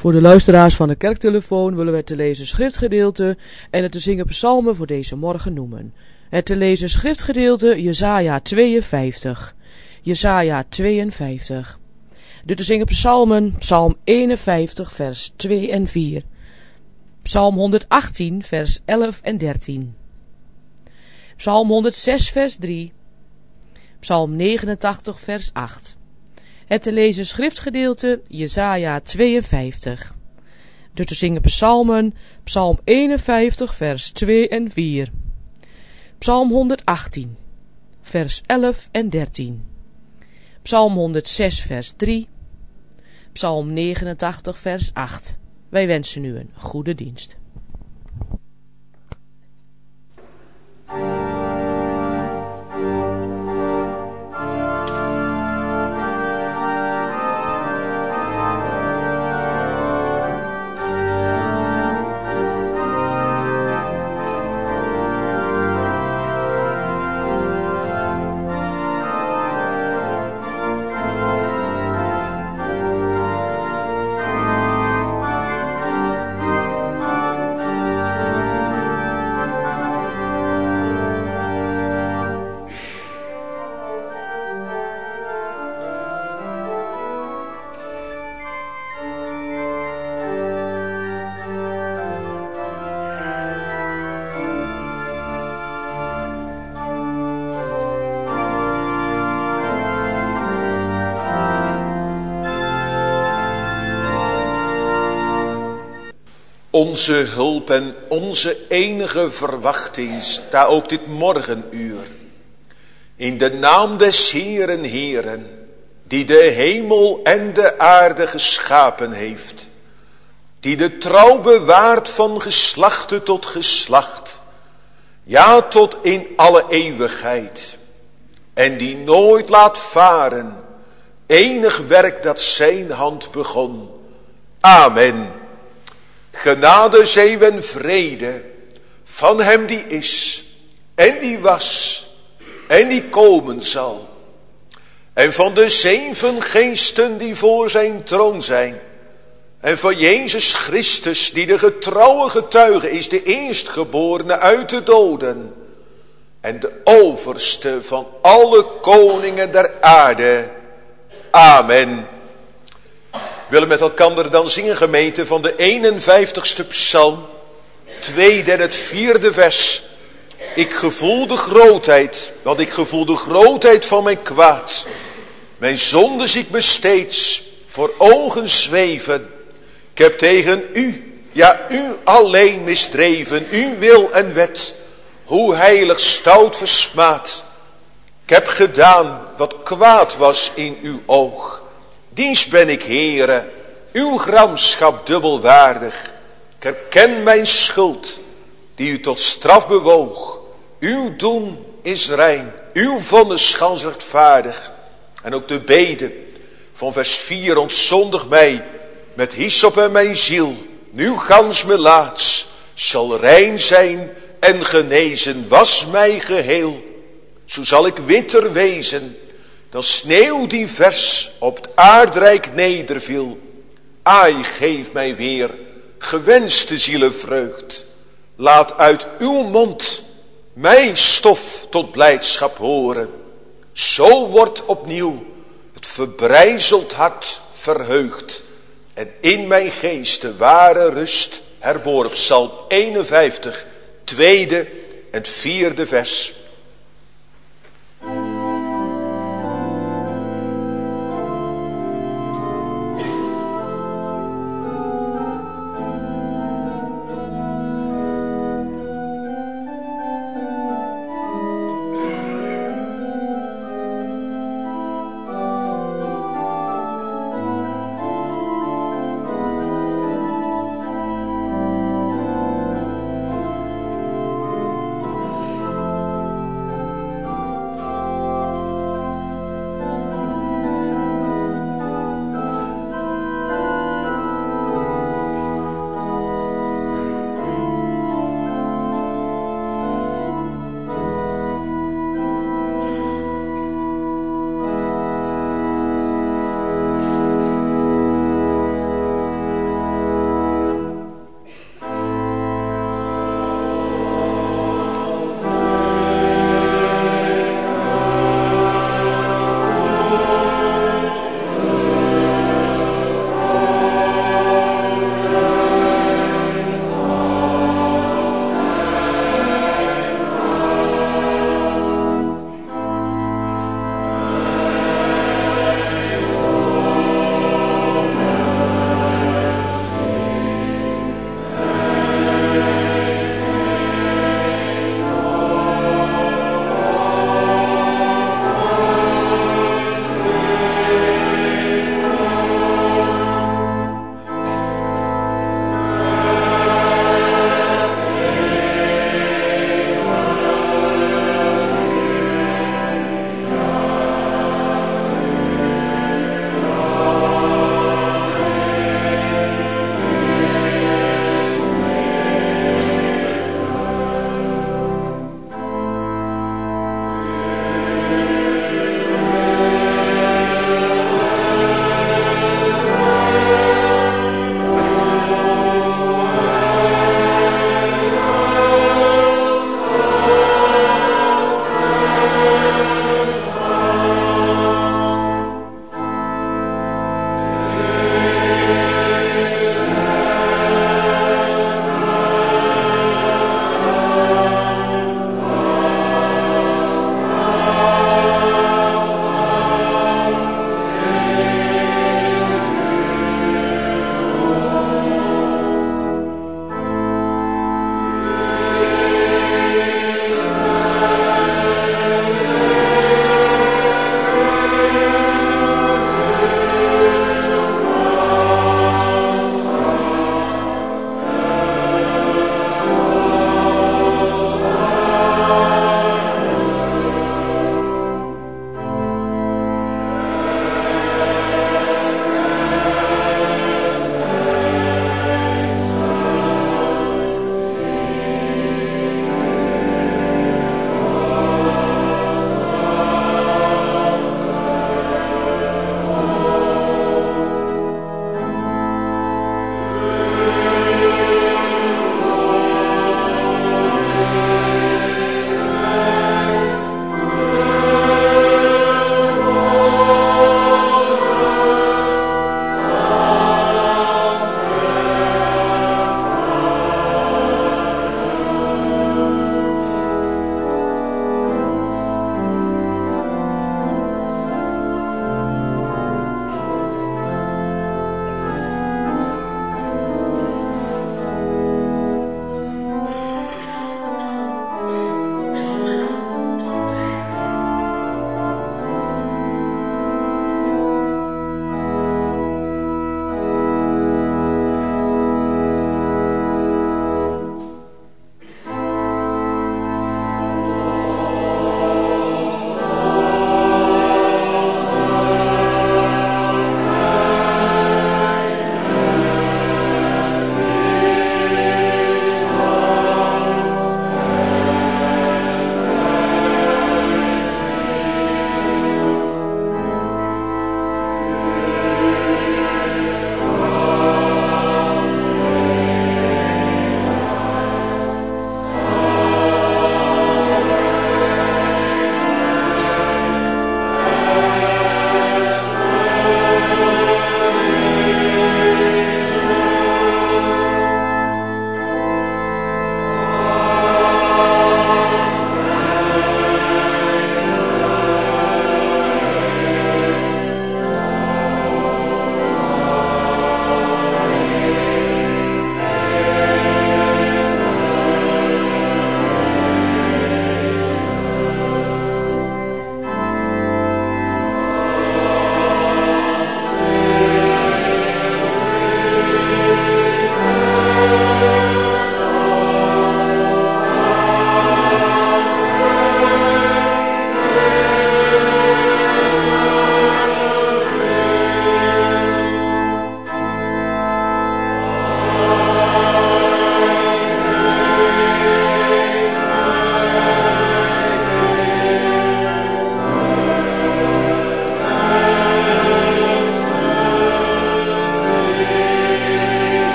Voor de luisteraars van de kerktelefoon willen we het te lezen schriftgedeelte en het te zingen psalmen voor deze morgen noemen. Het te lezen schriftgedeelte Jesaja 52. Jesaja 52. De te zingen psalmen, psalm 51 vers 2 en 4. Psalm 118 vers 11 en 13. Psalm 106 vers 3. Psalm 89 vers 8. Het te lezen schriftgedeelte Jesaja 52. De te zingen psalmen, psalm 51 vers 2 en 4. Psalm 118 vers 11 en 13. Psalm 106 vers 3. Psalm 89 vers 8. Wij wensen u een goede dienst. Onze hulp en onze enige verwachting sta ook dit morgenuur. In de naam des Heeren Heeren, die de hemel en de aarde geschapen heeft. Die de trouw bewaart van geslachte tot geslacht. Ja, tot in alle eeuwigheid. En die nooit laat varen enig werk dat zijn hand begon. Amen. Genade, zee en vrede van hem die is en die was en die komen zal. En van de 7 geesten die voor zijn troon zijn. En van Jezus Christus die de getrouwe getuige is, de eerstgeborene uit de doden. En de overste van alle koningen der aarde. Amen. We willen met elkaar dan zingen, gemeente, van de 51ste psalm, 2e en het 4e vers. Ik gevoel de grootheid, want ik gevoel de grootheid van mijn kwaad. Mijn zonde zie ik me steeds voor ogen zweven. Ik heb tegen u, ja u alleen misdreven, uw wil en wet, hoe heilig stout versmaad. Ik heb gedaan wat kwaad was in uw oog. Diens ben ik, Heere, uw gramschap dubbelwaardig. Ik herken mijn schuld, die u tot straf bewoog. Uw doen is rein, uw vonnis gans rechtvaardig. En ook de bede van vers 4, ontzondig mij met hyssop en mijn ziel. Nu gans me laats, zal rein zijn en genezen, was mij geheel. Zo zal ik witter wezen dan sneeuw die vers op het aardrijk nederviel. Ai, geef mij weer gewenste zielenvreugd. Laat uit uw mond mijn stof tot blijdschap horen. Zo wordt opnieuw het verbrijzeld hart verheugd. En in mijn geest de ware rust herboren. Psalm 51, 2e en 4e vers.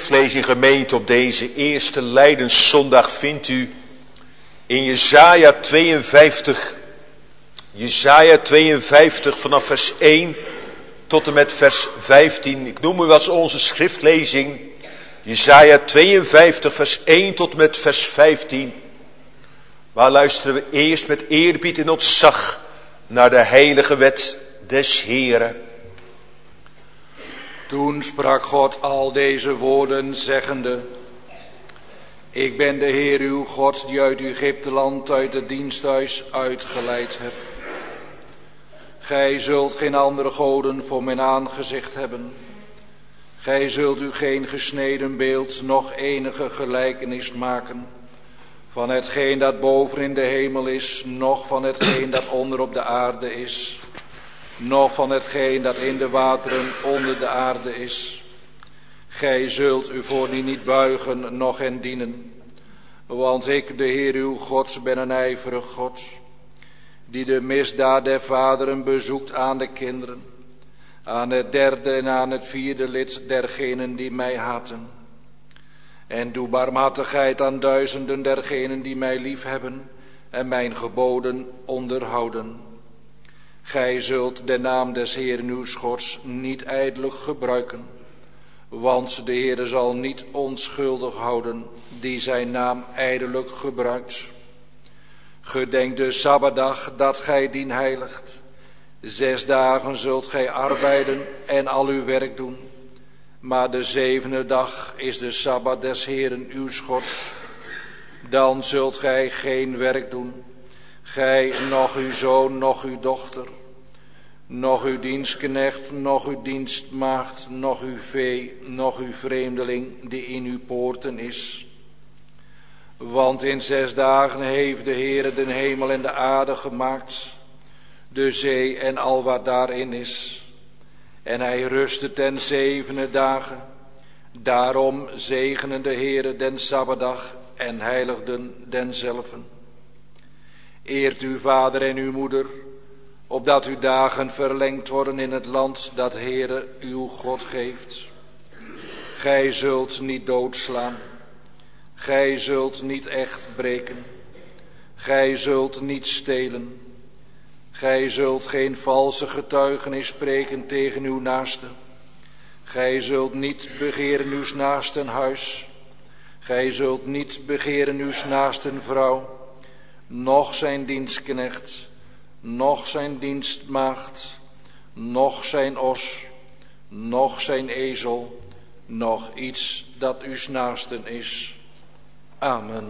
schriftlezing gemeente op deze eerste Lijdenszondag vindt u in Jesaja 52. Jesaja 52 vanaf vers 1 tot en met vers 15. Ik noem u als onze schriftlezing Jesaja 52 vers 1 tot en met vers 15. Waar luisteren we eerst met eerbied en ontzag naar de heilige wet des Heeren. Toen sprak God al deze woorden zeggende: Ik ben de Heer uw God die uit Egypteland uit het diensthuis uitgeleid heb. Gij zult geen andere goden voor mijn aangezicht hebben. Gij zult u geen gesneden beeld, noch enige gelijkenis maken van hetgeen dat boven in de hemel is, noch van hetgeen dat onder op de aarde is, noch van hetgeen dat in de wateren onder de aarde is. Gij zult u voor die niet buigen, noch hen dienen. Want ik, de Heer uw God, ben een ijverig God, die de misdaad der vaderen bezoekt aan de kinderen, aan het derde en aan het vierde lid dergenen die mij haten. En doe barmhartigheid aan duizenden dergenen die mij liefhebben en mijn geboden onderhouden. Gij zult de naam des Heeren uws Gods niet ijdelijk gebruiken, want de Heere zal niet onschuldig houden die zijn naam ijdelijk gebruikt. Gedenk de Sabbatdag dat gij dien heiligt. 6 dagen zult gij arbeiden en al uw werk doen. Maar de 7e dag is de Sabbat des Heeren uws Gods. Dan zult gij geen werk doen, gij, noch uw zoon, noch uw dochter, noch uw dienstknecht, noch uw dienstmaagd, noch uw vee, noch uw vreemdeling die in uw poorten is. Want in 6 dagen heeft de Heere de hemel en de aarde gemaakt, de zee en al wat daarin is. En hij rustte ten 7e dagen. Daarom zegenen de Heere den Sabbatdag en heiligden denzelven. Eert uw vader en uw moeder, opdat uw dagen verlengd worden in het land dat Heere uw God geeft. Gij zult niet doodslaan. Gij zult niet echt breken. Gij zult niet stelen. Gij zult geen valse getuigenis spreken tegen uw naaste. Gij zult niet begeren uws naasten huis. Gij zult niet begeren uws naasten vrouw, noch zijn dienstknecht, noch zijn dienstmaagd, noch zijn os, noch zijn ezel, noch iets dat uws naasten is. Amen.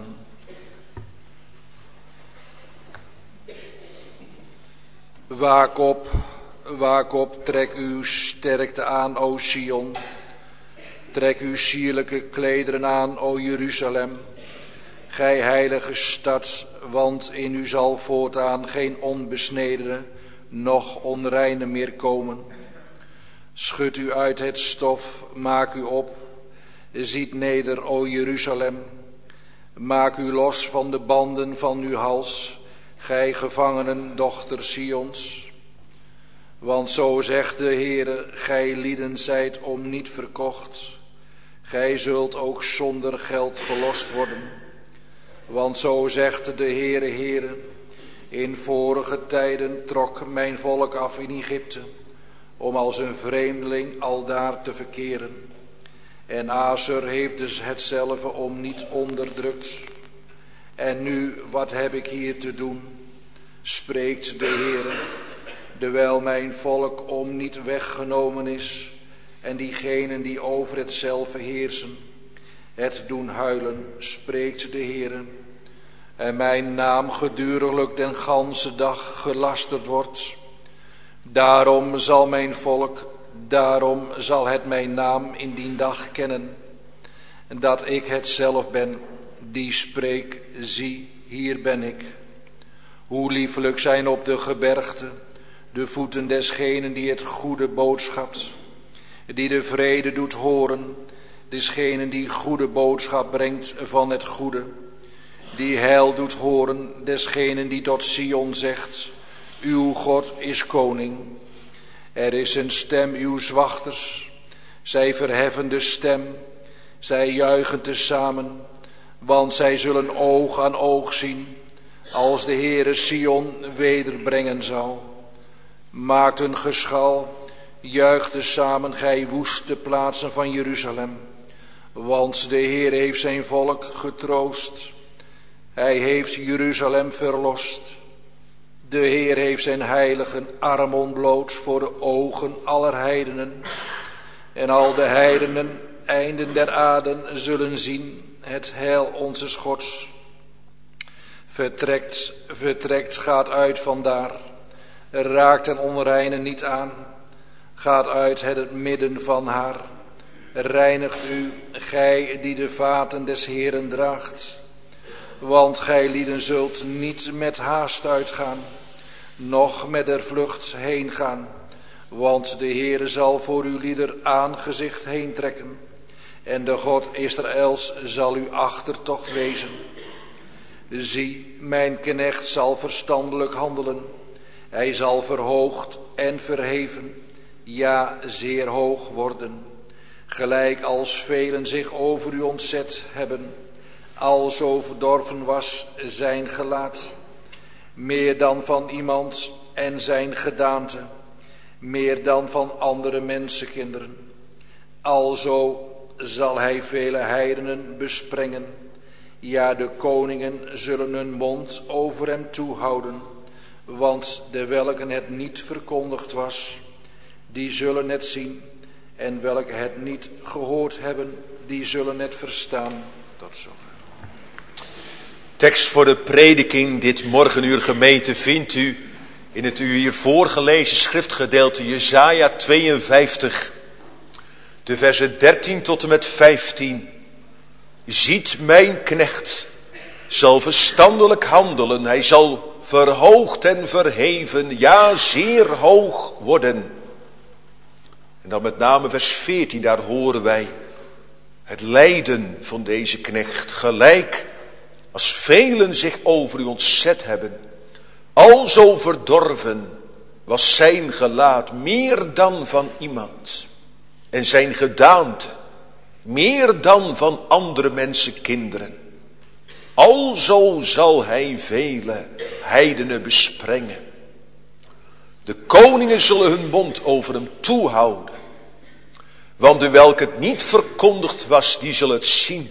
Waak op, trek uw sterkte aan, o Sion. Trek uw sierlijke klederen aan, o Jeruzalem. Gij heilige stad, want in u zal voortaan geen onbesnedene, noch onreine meer komen. Schud u uit het stof, maak u op, ziet neder, o Jeruzalem. Maak u los van de banden van uw hals, gij gevangenen, dochter Sions. Want zo zegt de Heere, gij lieden zijt om niet verkocht. Gij zult ook zonder geld verlost worden. Want zo zegt de Heere, in vorige tijden trok mijn volk af in Egypte, om als een vreemdeling aldaar te verkeren. En Aser heeft dus hetzelfde om niet onderdrukt. En nu, wat heb ik hier te doen, spreekt de Heere, dewijl mijn volk om niet weggenomen is, en diegenen die over hetzelfde heersen, het doen huilen, spreekt de Heere, en mijn naam geduriglijk den ganse dag gelasterd wordt. Daarom zal mijn volk, daarom zal het mijn naam in die dag kennen, dat ik het zelf ben, die spreek, zie, hier ben ik. Hoe liefelijk zijn op de gebergte de voeten desgenen die het goede boodschapt, die de vrede doet horen, desgenen die goede boodschap brengt van het goede, die heil doet horen, desgenen die tot Sion zegt, uw God is koning. Er is een stem uws wachters, zij verheffen de stem, Zij juichen tezamen, want zij zullen oog aan oog zien, als de Heere Sion wederbrengen zal. Maakt een geschal, juicht tezamen, gij woeste plaatsen van Jeruzalem. Want de Heer heeft zijn volk getroost. Hij heeft Jeruzalem verlost. De Heer heeft zijn heiligen arm ontbloot voor de ogen aller heidenen. En al de heidenen, einden der aarde, zullen zien het heil onze Gods. Vertrekt, gaat uit vandaar. Raakt den onreine niet aan. Gaat uit het midden van haar. Reinigt u, gij die de vaten des Heeren draagt. Want gij lieden zult niet met haast uitgaan, noch met der vlucht heen gaan. Want de Heere zal voor uw lieder aangezicht heen trekken. En de God Israëls zal uw achtertocht wezen. Zie, mijn knecht zal verstandelijk handelen. Hij zal verhoogd en verheven, ja, zeer hoog worden. Gelijk als velen zich over u ontzet hebben, alzo verdorven was zijn gelaat. Meer dan van iemand en zijn gedaante, meer dan van andere mensenkinderen. Alzo zal hij vele heidenen besprengen. Ja, de koningen zullen hun mond over hem toehouden. Want de welken het niet verkondigd was, die zullen het zien. En welke het niet gehoord hebben, die zullen het verstaan. Tot zover. Tekst voor de prediking dit morgenuur, gemeente, vindt u in het u hier voorgelezen schriftgedeelte Jesaja 52, de versen 13 tot en met 15. Ziet, mijn knecht zal verstandelijk handelen, hij zal verhoogd en verheven, ja, zeer hoog worden. En dan met name vers 14, daar horen wij het lijden van deze knecht. Gelijk als velen zich over u ontzet hebben, alzo verdorven was zijn gelaat meer dan van iemand. En zijn gedaante meer dan van andere mensenkinderen. Alzo zal hij vele heidenen besprengen. De koningen zullen hun mond over hem toehouden. Want de welke het niet verkondigd was, die zullen het zien.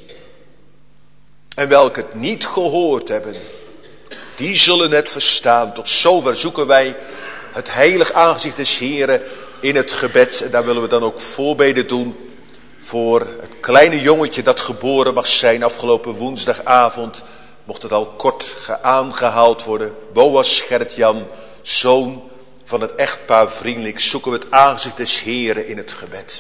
En welke het niet gehoord hebben, die zullen het verstaan. Tot zover zoeken wij het heilig aangezicht des Heren in het gebed. En daar willen we dan ook voorbeden doen voor het kleine jongetje dat geboren mag zijn afgelopen woensdagavond. Mocht het al kort aangehaald worden. Boas Gerrit-Jan, zoon van het echtpaar Vriendelijk, zoeken we het aangezicht des Heren in het gebed.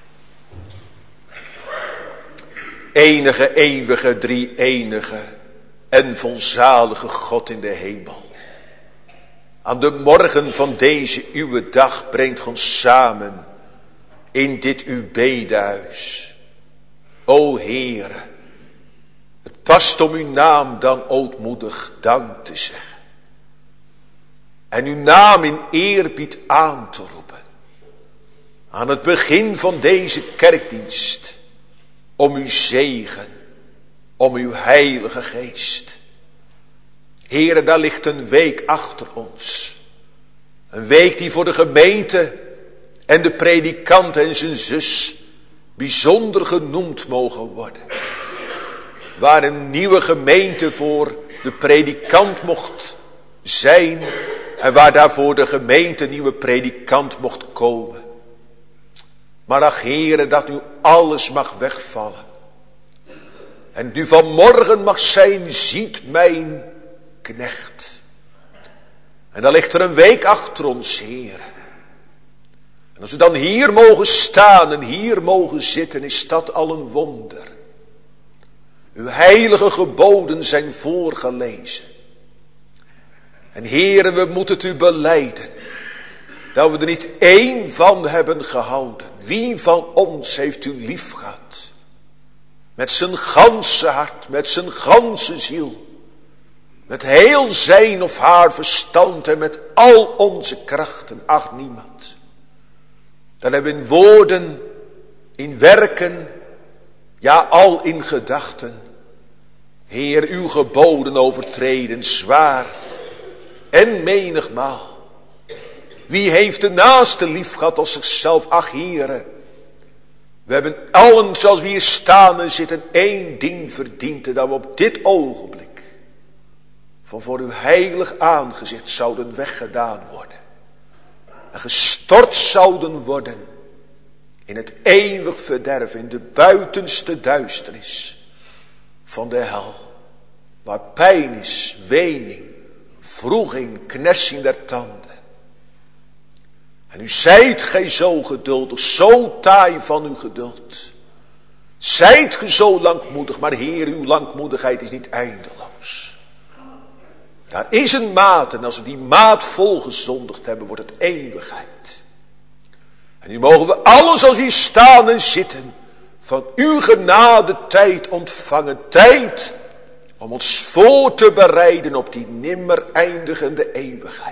Enige, eeuwige, drie-enige en volzalige God in de hemel. Aan de morgen van deze uwe dag brengt ons samen in dit uw bedehuis. O Heere, het past om uw naam dan ootmoedig dank te zeggen. En uw naam in eerbied aan te roepen. Aan het begin van deze kerkdienst. Om uw zegen, om uw heilige geest. Heere, daar ligt een week achter ons. Een week die voor de gemeente en de predikant en zijn zus bijzonder genoemd mogen worden. Waar een nieuwe gemeente voor de predikant mocht zijn en waar daarvoor de gemeente een nieuwe predikant mocht komen. Maar ach Heere, dat nu alles mag wegvallen. En nu vanmorgen mag zijn, ziet mijn knecht. En dan ligt er een week achter ons, Heere. En als we dan hier mogen staan en hier mogen zitten, is dat al een wonder. Uw heilige geboden zijn voorgelezen. En Heere, we moeten het u belijden. Dat we er niet één van hebben gehouden. Wie van ons heeft u lief gehad? Met zijn ganse hart, met zijn ganse ziel. Met heel zijn of haar verstand en met al onze krachten. Ach, niemand. Dan hebben we in woorden, in werken, ja al in gedachten, Heer, uw geboden overtreden zwaar en menigmaal. Wie heeft de naaste lief gehad als zichzelf? Ach, Heere, we hebben allen zoals we hier staan en zitten één ding verdiend, dat we op dit ogenblik van voor uw heilig aangezicht zouden weggedaan worden en gestort zouden worden in het eeuwig verderf, in de buitenste duisternis van de hel, waar pijn is, wening, wroeging, knessing der tanden. En u zijt gij zo geduldig, zo taai van uw geduld. Zijt ge zo langmoedig, maar Heer, uw langmoedigheid is niet eindeloos. Daar is een maat, en als we die maat volgezondigd hebben, wordt het eeuwigheid. En nu mogen we alles als hier staan en zitten, van uw genade tijd ontvangen. Tijd om ons voor te bereiden op die nimmer eindigende eeuwigheid.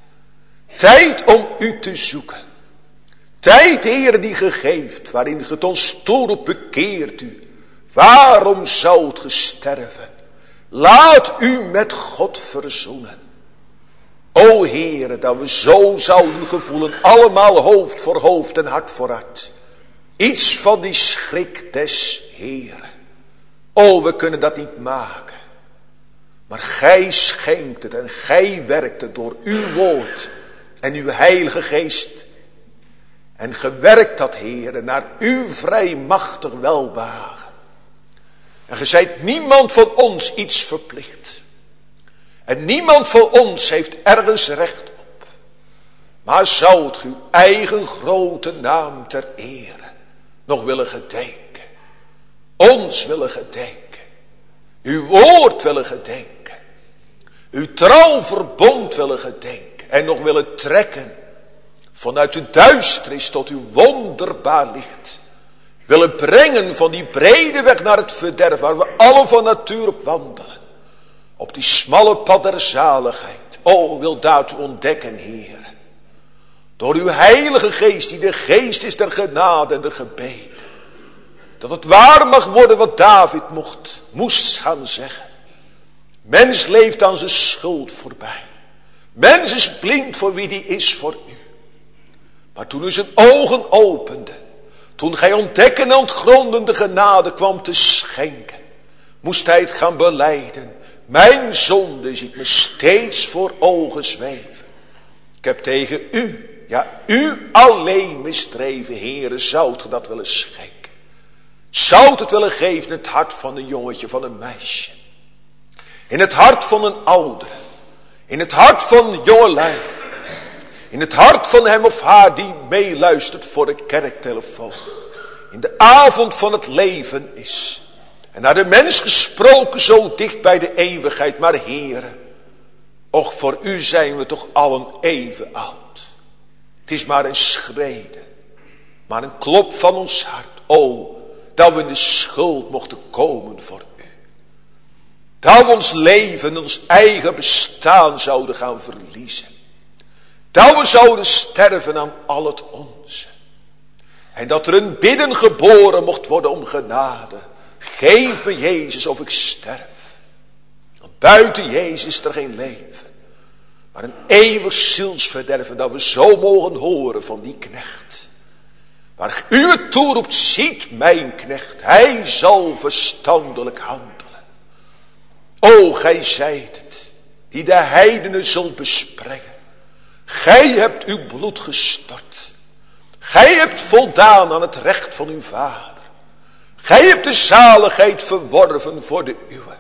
Tijd om u te zoeken. Tijd, Heer, die ge geeft, waarin ge ons toeroept, bekeert u. Waarom zoudt ge sterven? Laat u met God verzoenen. O Heere, dat we zo zouden gevoelen, allemaal hoofd voor hoofd en hart voor hart. Iets van die schrik des Heere. O, we kunnen dat niet maken. Maar gij schenkt het en gij werkt het door uw woord en uw heilige geest. En gewerkt dat, Heere, naar uw vrijmachtig welbehagen. En ge zijt niemand van ons iets verplicht. En niemand van ons heeft ergens recht op. Maar zoudt uw eigen grote naam ter ere nog willen gedenken. Ons willen gedenken. Uw woord willen gedenken. Uw trouw verbond willen gedenken. En nog willen trekken vanuit de duisternis tot uw wonderbaar licht. Willen brengen van die brede weg naar het verderf, waar we alle van natuur op wandelen. Op die smalle pad der zaligheid. O, wil daartoe ontdekken, Heer. Door uw heilige geest, die de geest is der genade en der gebeden. Dat het waar mag worden wat David moest gaan zeggen. Mens leeft aan zijn schuld voorbij. Mens is blind voor wie die is voor u. Maar toen u zijn ogen opende, toen gij ontdekken en ontgronden de genade kwam te schenken, moest hij het gaan belijden. Mijn zonde ziet me steeds voor ogen zweven. Ik heb tegen u, ja u alleen misdreven, Heere, zoudt ge dat willen schenken? Zoudt het willen geven in het hart van een jongetje, van een meisje? In het hart van een oudere? In het hart van jongelui? In het hart van hem of haar die meeluistert voor de kerktelefoon? In de avond van het leven is. En naar de mens gesproken zo dicht bij de eeuwigheid. Maar Heere, och voor u zijn we toch allen even oud. Het is maar een schrede. Maar een klop van ons hart. O, dat we in de schuld mochten komen voor u. Dat we ons leven, ons eigen bestaan zouden gaan verliezen. Dat we zouden sterven aan al het onze. En dat er een bidden geboren mocht worden om genade. Geef me Jezus of ik sterf. Want buiten Jezus is er geen leven. Maar een eeuwig zielsverderven, dat we zo mogen horen van die knecht. Waar u het toeroept, ziet mijn knecht, hij zal verstandelijk handelen. O, gij zijt het, die de heidenen zult besprengen. Gij hebt uw bloed gestort. Gij hebt voldaan aan het recht van uw vader. Gij hebt de zaligheid verworven voor de uwe.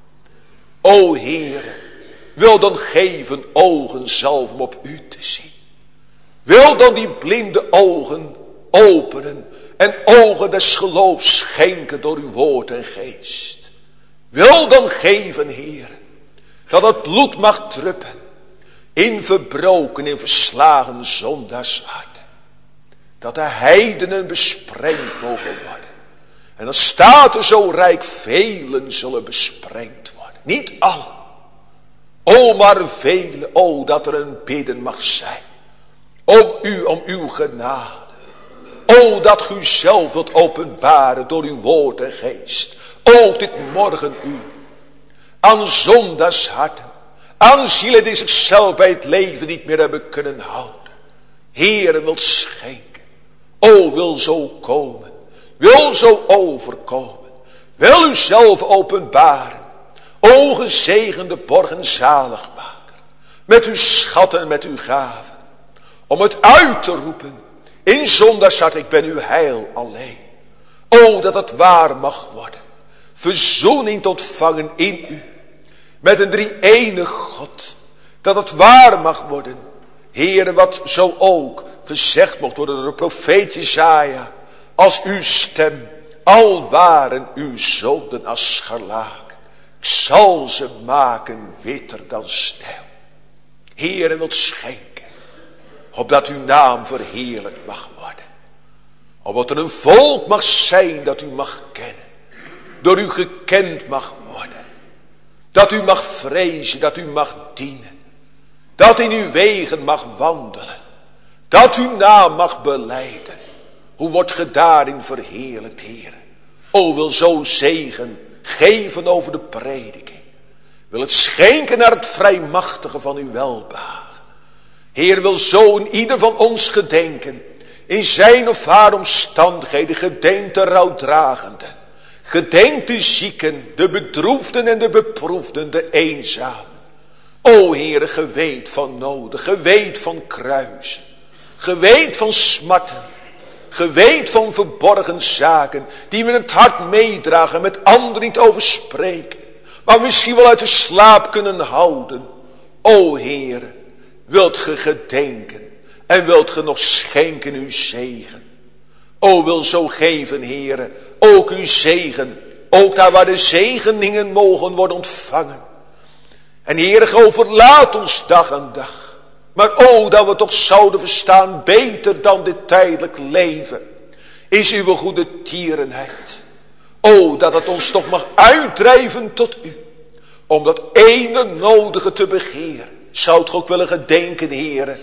O Heere, wil dan geven ogen zelf om op u te zien. Wil dan die blinde ogen openen en ogen des geloofs schenken door uw woord en geest. Wil dan geven, Heer, dat het bloed mag druppen in verbroken, in verslagen zondaarsharten. Dat de heidenen besprengd mogen worden. En dan staat er zo rijk, velen zullen besprengd worden. Niet allen. O, maar velen. O, dat er een bidden mag zijn. Om u, om uw genade. O, dat u zelf wilt openbaren door uw woord en geest. Ook dit morgenuur. Aan zondagsharten. Aan zielen die zichzelf bij het leven niet meer hebben kunnen houden. Heere, wilt schenken. O, wil zo komen. Wil zo overkomen. Wil u zelf openbaren. O, gezegende borg en zaligmaker. Met uw schatten en met uw gaven. Om het uit te roepen. In zondagshart, ik ben uw heil alleen. O, dat het waar mag worden. Verzoening te ontvangen in u. Met een drie-enig God. Dat het waar mag worden. Heere, wat zo ook gezegd mocht worden door de profeet Jesaja. Als uw stem, al waren uw zonden als scharlaken. Ik zal ze maken witter dan sneeuw. Heere, wilt schenken. Opdat uw naam verheerlijkt mag worden. Opdat er een volk mag zijn dat u mag kennen. Door u gekend mag worden. Dat u mag vrezen, dat u mag dienen. Dat in uw wegen mag wandelen. Dat uw naam mag belijden. Hoe wordt ge daarin verheerlijkt, Heere? O, wil zo zegen geven over de prediking. Wil het schenken naar het vrijmachtige van uw welbehagen. Heer, wil zo in ieder van ons gedenken. In zijn of haar omstandigheden. Gedenk de rouwdragende. Gedenk de zieken, de bedroefden en de beproefden, de eenzamen. O Heere, ge weet van noden, ge weet van kruisen. Ge weet van smarten. Ge weet van verborgen zaken. Die we in het hart meedragen, met anderen niet over spreken. Maar misschien wel uit de slaap kunnen houden. O Heere, wilt ge gedenken. En wilt ge nog schenken uw zegen. O, wil zo geven, Heere, ook uw zegen. Ook daar waar de zegeningen mogen worden ontvangen. En Heere, ge overlaat ons dag aan dag. Maar o, dat we toch zouden verstaan, beter dan dit tijdelijk leven, is uw goede tierenheid. O, dat het ons toch mag uitdrijven tot u. Om dat ene nodige te begeren. Zou het ook willen gedenken, Heere.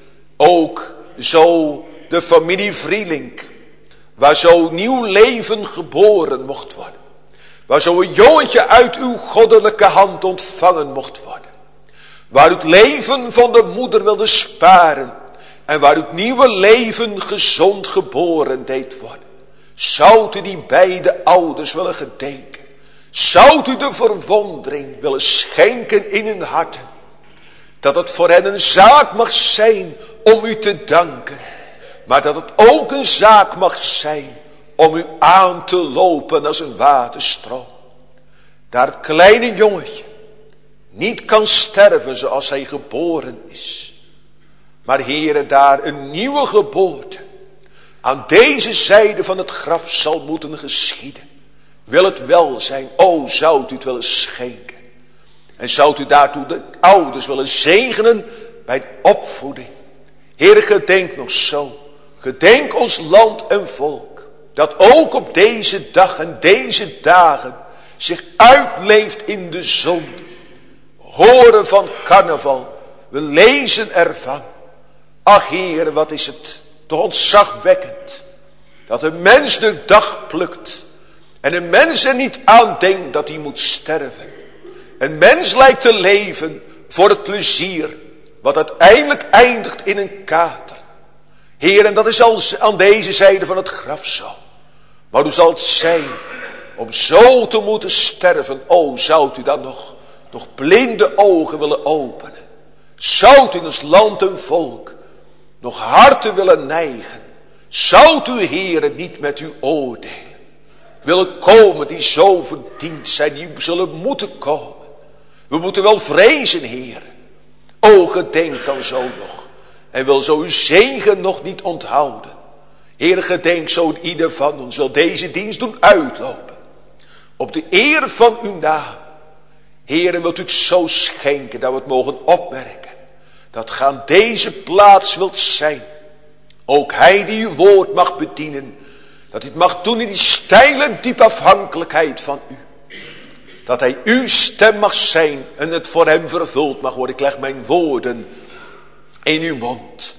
Ook zo de familie Vrielink. Waar zo nieuw leven geboren mocht worden. Waar zo een jongetje uit uw goddelijke hand ontvangen mocht worden. Waar u het leven van de moeder wilde sparen. En waar u het nieuwe leven gezond geboren deed worden. Zou u die beide ouders willen gedenken. Zou u de verwondering willen schenken in hun harten. Dat het voor hen een zaak mag zijn om u te danken. Maar dat het ook een zaak mag zijn om u aan te lopen als een waterstroom. Daar het kleine jongetje niet kan sterven zoals hij geboren is. Maar Heere, daar een nieuwe geboorte aan deze zijde van het graf zal moeten geschieden. Wil het wel zijn, o zou u het willen schenken. En zou u daartoe de ouders willen zegenen bij de opvoeding. Heere, gedenk nog zo. Gedenk ons land en volk. Dat ook op deze dag en deze dagen zich uitleeft in de zon. Horen van carnaval. We lezen ervan. Ach Heere, wat is het toch ontzagwekkend. Dat een mens de dag plukt. En een mens er niet aan denkt dat hij moet sterven. Een mens lijkt te leven voor het plezier. Wat uiteindelijk eindigt in een kater. Heer, en dat is al aan deze zijde van het graf zo. Maar hoe zal het zijn om zo te moeten sterven? O, zou u dan nog blinde ogen willen openen? Zou u ons land en volk nog harten willen neigen? Zou u, Heer, niet met uw oordelen willen komen die zo verdiend zijn, die zullen moeten komen? We moeten wel vrezen, Heer. O, gedenk dan zo nog. En wil zo uw zegen nog niet onthouden. Heer, gedenk zo ieder van ons wil deze dienst doen uitlopen. Op de eer van uw naam. Heer, wilt u het zo schenken dat we het mogen opmerken. Dat ge aan deze plaats wilt zijn. Ook hij die uw woord mag bedienen. Dat hij het mag doen in die steile diepe afhankelijkheid van u. Dat hij uw stem mag zijn en het voor hem vervuld mag worden. Ik leg mijn woorden in uw mond.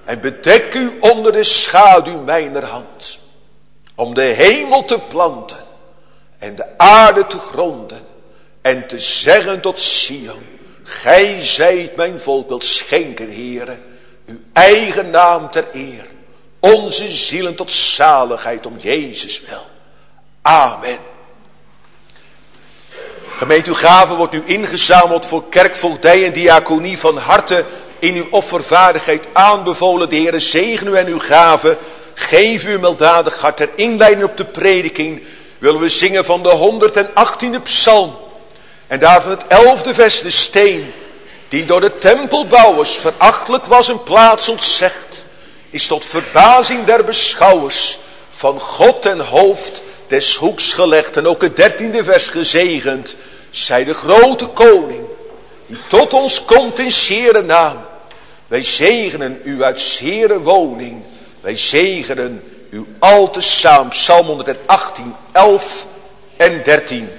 En bedek u onder de schaduw mijner hand. Om de hemel te planten en de aarde te gronden. En te zeggen tot Sion, gij zijt mijn volk wilt schenken, Heere, uw eigen naam ter eer. Onze zielen tot zaligheid om Jezus wil. Amen. Gemeente, uw gave wordt nu ingezameld voor kerkvoogdij en diaconie, van harte in uw offervaardigheid aanbevolen. De Heere zegen u en uw gave. Geef u een milddadig hart. Ter inleiding op de prediking willen we zingen van de 118e psalm. En daarvan het 11e vers, de steen die door de tempelbouwers verachtelijk was een plaats ontzegd, is tot verbazing der beschouwers van God ten hoofd des hoeks gelegd. En ook het 13e vers gezegend, zij de grote koning die tot ons komt in zere naam. Wij zegenen u uit zere woning, wij zegenen u al te saam. Psalm 118, 11 en 13.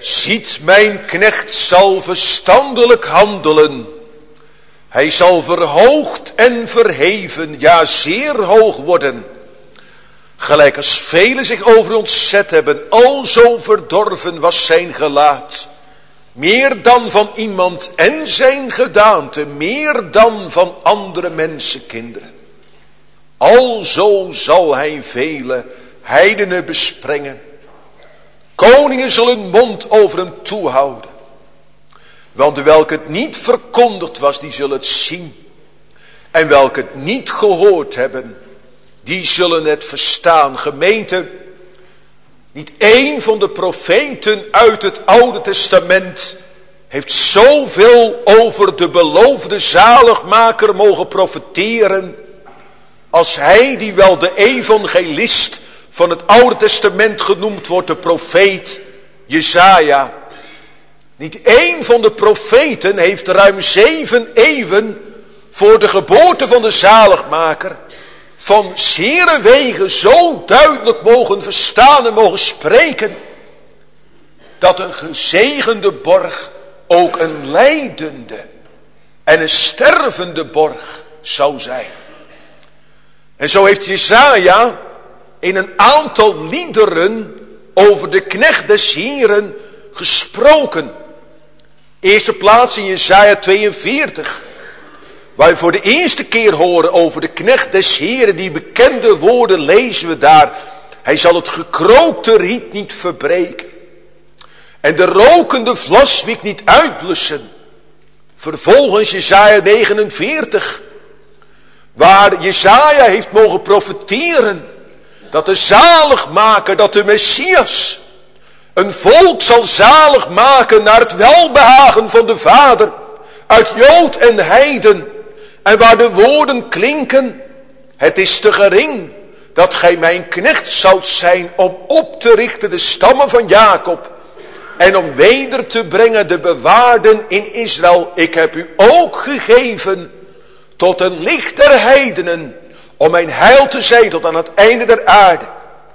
Ziet, mijn knecht zal verstandelijk handelen. Hij zal verhoogd en verheven, ja zeer hoog worden. Gelijk als velen zich over ontzet hebben, alzo verdorven was zijn gelaat. Meer dan van iemand en zijn gedaante, meer dan van andere mensenkinderen. Alzo zal hij vele heidenen besprengen. Koningen zullen hun mond over hem toehouden. Want welke het niet verkondigd was, die zullen het zien. En welke het niet gehoord hebben, die zullen het verstaan. Gemeente, niet één van de profeten uit het Oude Testament heeft zoveel over de beloofde zaligmaker mogen profeteren als hij die wel de evangelist van het Oude Testament genoemd wordt, de profeet Jesaja. Niet één van de profeten heeft ruim 7 eeuwen voor de geboorte van de zaligmaker van zere wegen zo duidelijk mogen verstaan en mogen spreken, dat een gezegende borg ook een lijdende en een stervende borg zou zijn. En zo heeft Jesaja in een aantal liederen over de knecht des Heren gesproken. Eerste plaats in Jesaja 42. Waar we voor de eerste keer horen over de knecht des Heren. Die bekende woorden lezen we daar. Hij zal het gekrookte riet niet verbreken. En de rokende vlaswiek niet uitblussen. Vervolgens Jesaja 49. Waar Jesaja heeft mogen profeteren. Dat de zaligmaker, dat de Messias een volk zal zalig maken naar het welbehagen van de Vader. Uit Jood en Heiden. En waar de woorden klinken. Het is te gering dat gij mijn knecht zoudt zijn om op te richten de stammen van Jacob. En om weder te brengen de bewaarden in Israël. Ik heb u ook gegeven tot een licht der heidenen. Om mijn heil te zijn tot aan het einde der aarde.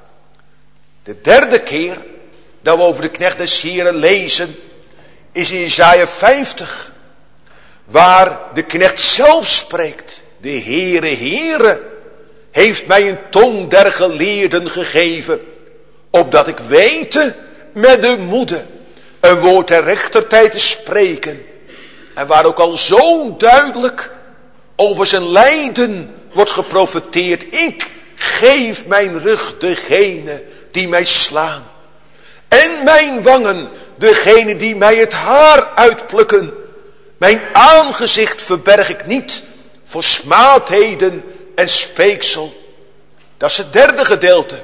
De derde keer dat we over de knecht des Heren lezen is in Jesaja 50. Waar de knecht zelf spreekt. De Heere heeft mij een tong der geleerden gegeven. Opdat ik wete met de moede een woord der rechtertijd te spreken. En waar ook al zo duidelijk over zijn lijden wordt geprofeteerd. Ik geef mijn rug degene die mij slaan. En mijn wangen degene die mij het haar uitplukken. Mijn aangezicht verberg ik niet voor smaadheden en speeksel. Dat is het derde gedeelte.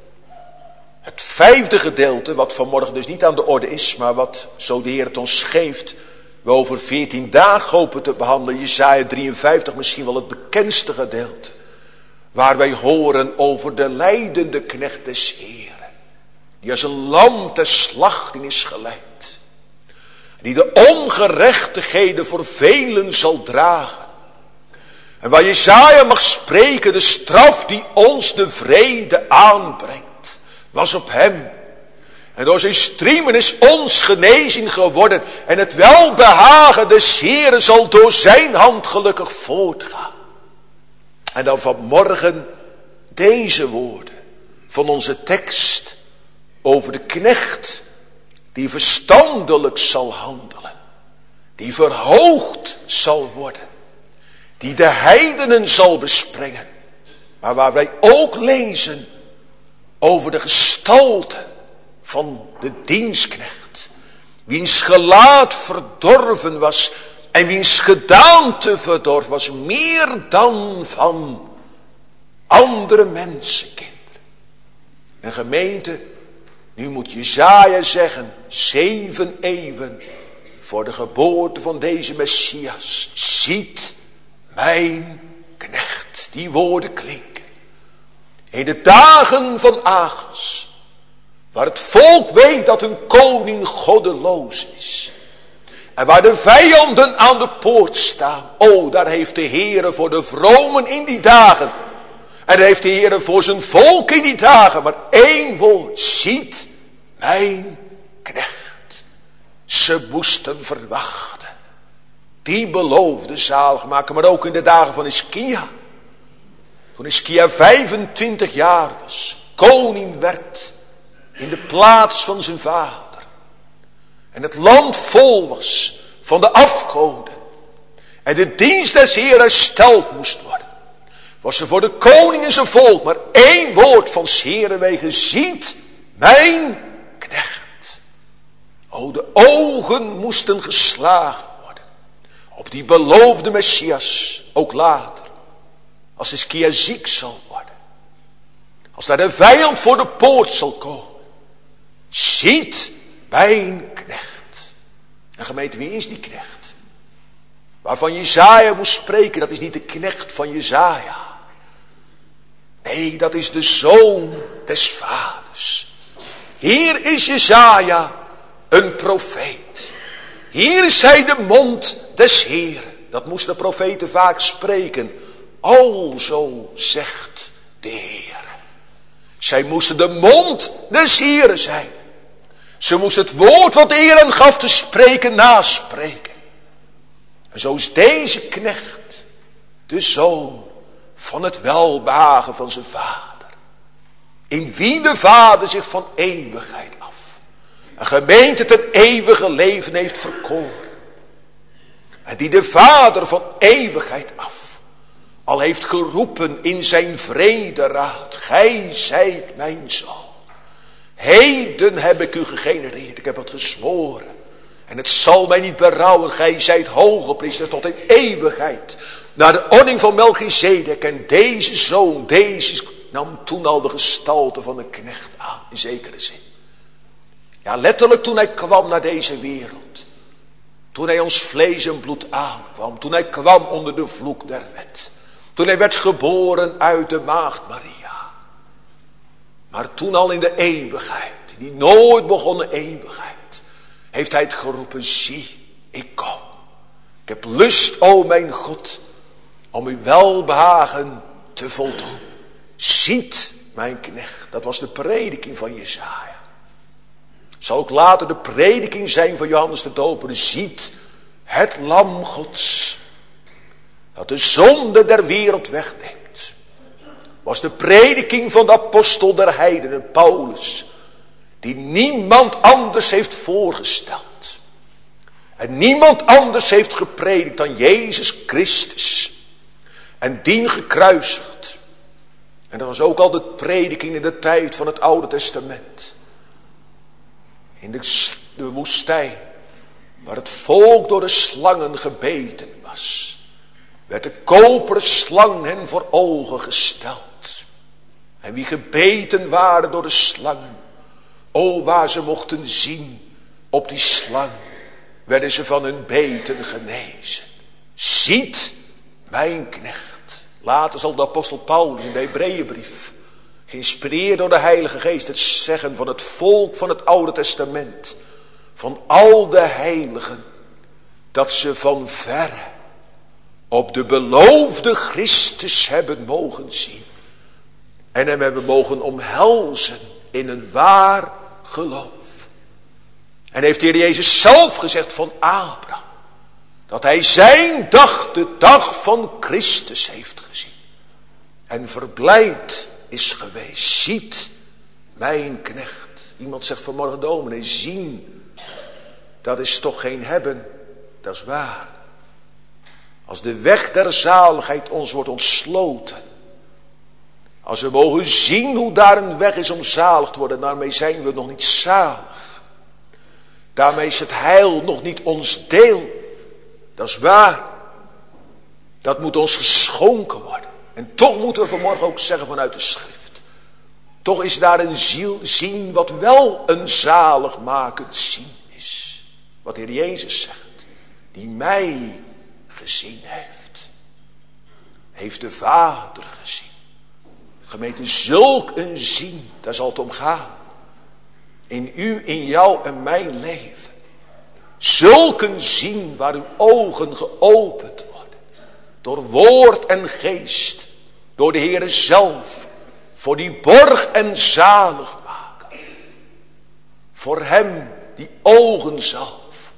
Het vijfde gedeelte, wat vanmorgen dus niet aan de orde is, maar wat, zo de Heer het ons geeft, we over 14 dagen hopen te behandelen. Jesaja 53, misschien wel het bekendste gedeelte. Waar wij horen over de lijdende knecht des Heren. Die als een lam ter slachting is geleid. Die de ongerechtigheden voor velen zal dragen. En waar Jesaja mag spreken, de straf die ons de vrede aanbrengt, was op hem. En door zijn striemen is ons genezing geworden. En het welbehagen des Heren zal door zijn hand gelukkig voortgaan. En dan vanmorgen deze woorden van onze tekst over de knecht die verstandelijk zal handelen. Die verhoogd zal worden. Die de heidenen zal besprengen. Maar waar wij ook lezen over de gestalte van de dienstknecht. Wiens gelaat verdorven was en wiens gedaante verdorven was. Meer dan van andere mensenkinderen. En gemeente, nu moet Jesaja zeggen, 7 eeuwen voor de geboorte van deze Messias. Ziet mijn knecht, die woorden klinken. In de dagen van Agas, waar het volk weet dat hun koning goddeloos is. En waar de vijanden aan de poort staan. Oh, daar heeft de Heere voor de vromen in die dagen. En daar heeft de Heere voor zijn volk in die dagen maar 1 woord. Ziet mijn knecht. Ze moesten verwachten. Die beloofde zaligmaker, maar ook in de dagen van Hiskia. Toen Hiskia 25 jaar was, koning werd in de plaats van zijn vader. En het land vol was van de afgoden. En de dienst des Heeren hersteld moest worden. Was er voor de koning en zijn volk maar één woord van 's Heeren wegen. Ziet mijn knecht. O, de ogen moesten geslagen worden. Op die beloofde Messias, ook later. Als Hiskia ziek zal worden. Als daar de vijand voor de poort zal komen. Ziet mijn knecht. En gemeente, wie is die knecht? Waarvan Jesaja moest spreken, dat is niet de knecht van Jesaja. Nee, dat is de zoon des vaders. Hier is Jesaja, een profeet. Hier is hij de mond des Heeren. Dat moest de profeten vaak spreken. Alzo zegt de Heer. Zij moesten de mond des Heeren zijn. Ze moesten het woord wat de Heer hen gaf te spreken naspreken. En zo is deze knecht de zoon van het welbehagen van zijn vader. In wie de vader zich van eeuwigheid af een gemeente ten eeuwige leven heeft verkoren. En die de vader van eeuwigheid af al heeft geroepen in zijn vrederaad. Gij zijt mijn zoon. Heden heb ik u gegenereerd. Ik heb het gezworen. En het zal mij niet berouwen. Gij zijt hoge priester tot in eeuwigheid. Naar de ordening van Melchizedek. En deze zoon, deze nam toen al de gestalte van een knecht aan. In zekere zin. Ja, letterlijk toen hij kwam naar deze wereld. Toen hij ons vlees en bloed aankwam. Toen hij kwam onder de vloek der wet. Toen hij werd geboren uit de maagd Maria. Maar toen al in de eeuwigheid. Die nooit begonnen eeuwigheid. Heeft hij het geroepen. Zie, ik kom. Ik heb lust, o mijn God. Om uw welbehagen te voldoen. Ziet mijn knecht. Dat was de prediking van Jesaja. Zal ook later de prediking zijn van Johannes de Doper. Ziet het lam Gods. Dat de zonde der wereld wegneemt. Was de prediking van de apostel der heidenen, Paulus. Die niemand anders heeft voorgesteld. En niemand anders heeft gepredikt dan Jezus Christus. En dien gekruisigd. En dat was ook al de prediking in de tijd van het Oude Testament. In de woestijn. Waar het volk door de slangen gebeten was. Werd de koperen slang hen voor ogen gesteld. En wie gebeten waren door de slangen. O, waar ze mochten zien op die slang. Werden ze van hun beten genezen. Ziet mijn knecht. Later zal de apostel Paulus in de Hebreeënbrief. Geïnspireerd door de Heilige Geest. Het zeggen van het volk van het Oude Testament. Van al de heiligen. Dat ze van verre op de beloofde Christus hebben mogen zien. En hem hebben mogen omhelzen in een waar geloof. En heeft de Heer Jezus zelf gezegd van Abraham. Dat hij zijn dag, de dag van Christus heeft gezien. En verblijd is geweest. Ziet mijn knecht. Iemand zegt vanmorgen, dominee, zien. Dat is toch geen hebben. Dat is waar. Als de weg der zaligheid ons wordt ontsloten. Als we mogen zien hoe daar een weg is om zalig te worden. Daarmee zijn we nog niet zalig. Daarmee is het heil nog niet ons deel. Dat is waar. Dat moet ons geschonken worden. En toch moeten we vanmorgen ook zeggen vanuit de schrift. Toch is daar een ziel zien wat wel een zaligmakend zien is. Wat de Heer Jezus zegt. Die mij gezien heeft. Heeft de Vader gezien. Gemeente, zulk een zien, daar zal het om gaan. In u, in jou en mijn leven. Zulk een zien waar uw ogen geopend worden. Door woord en geest. Door de Heere zelf. Voor die borg en zaligmaker. Voor hem die ogen zalf.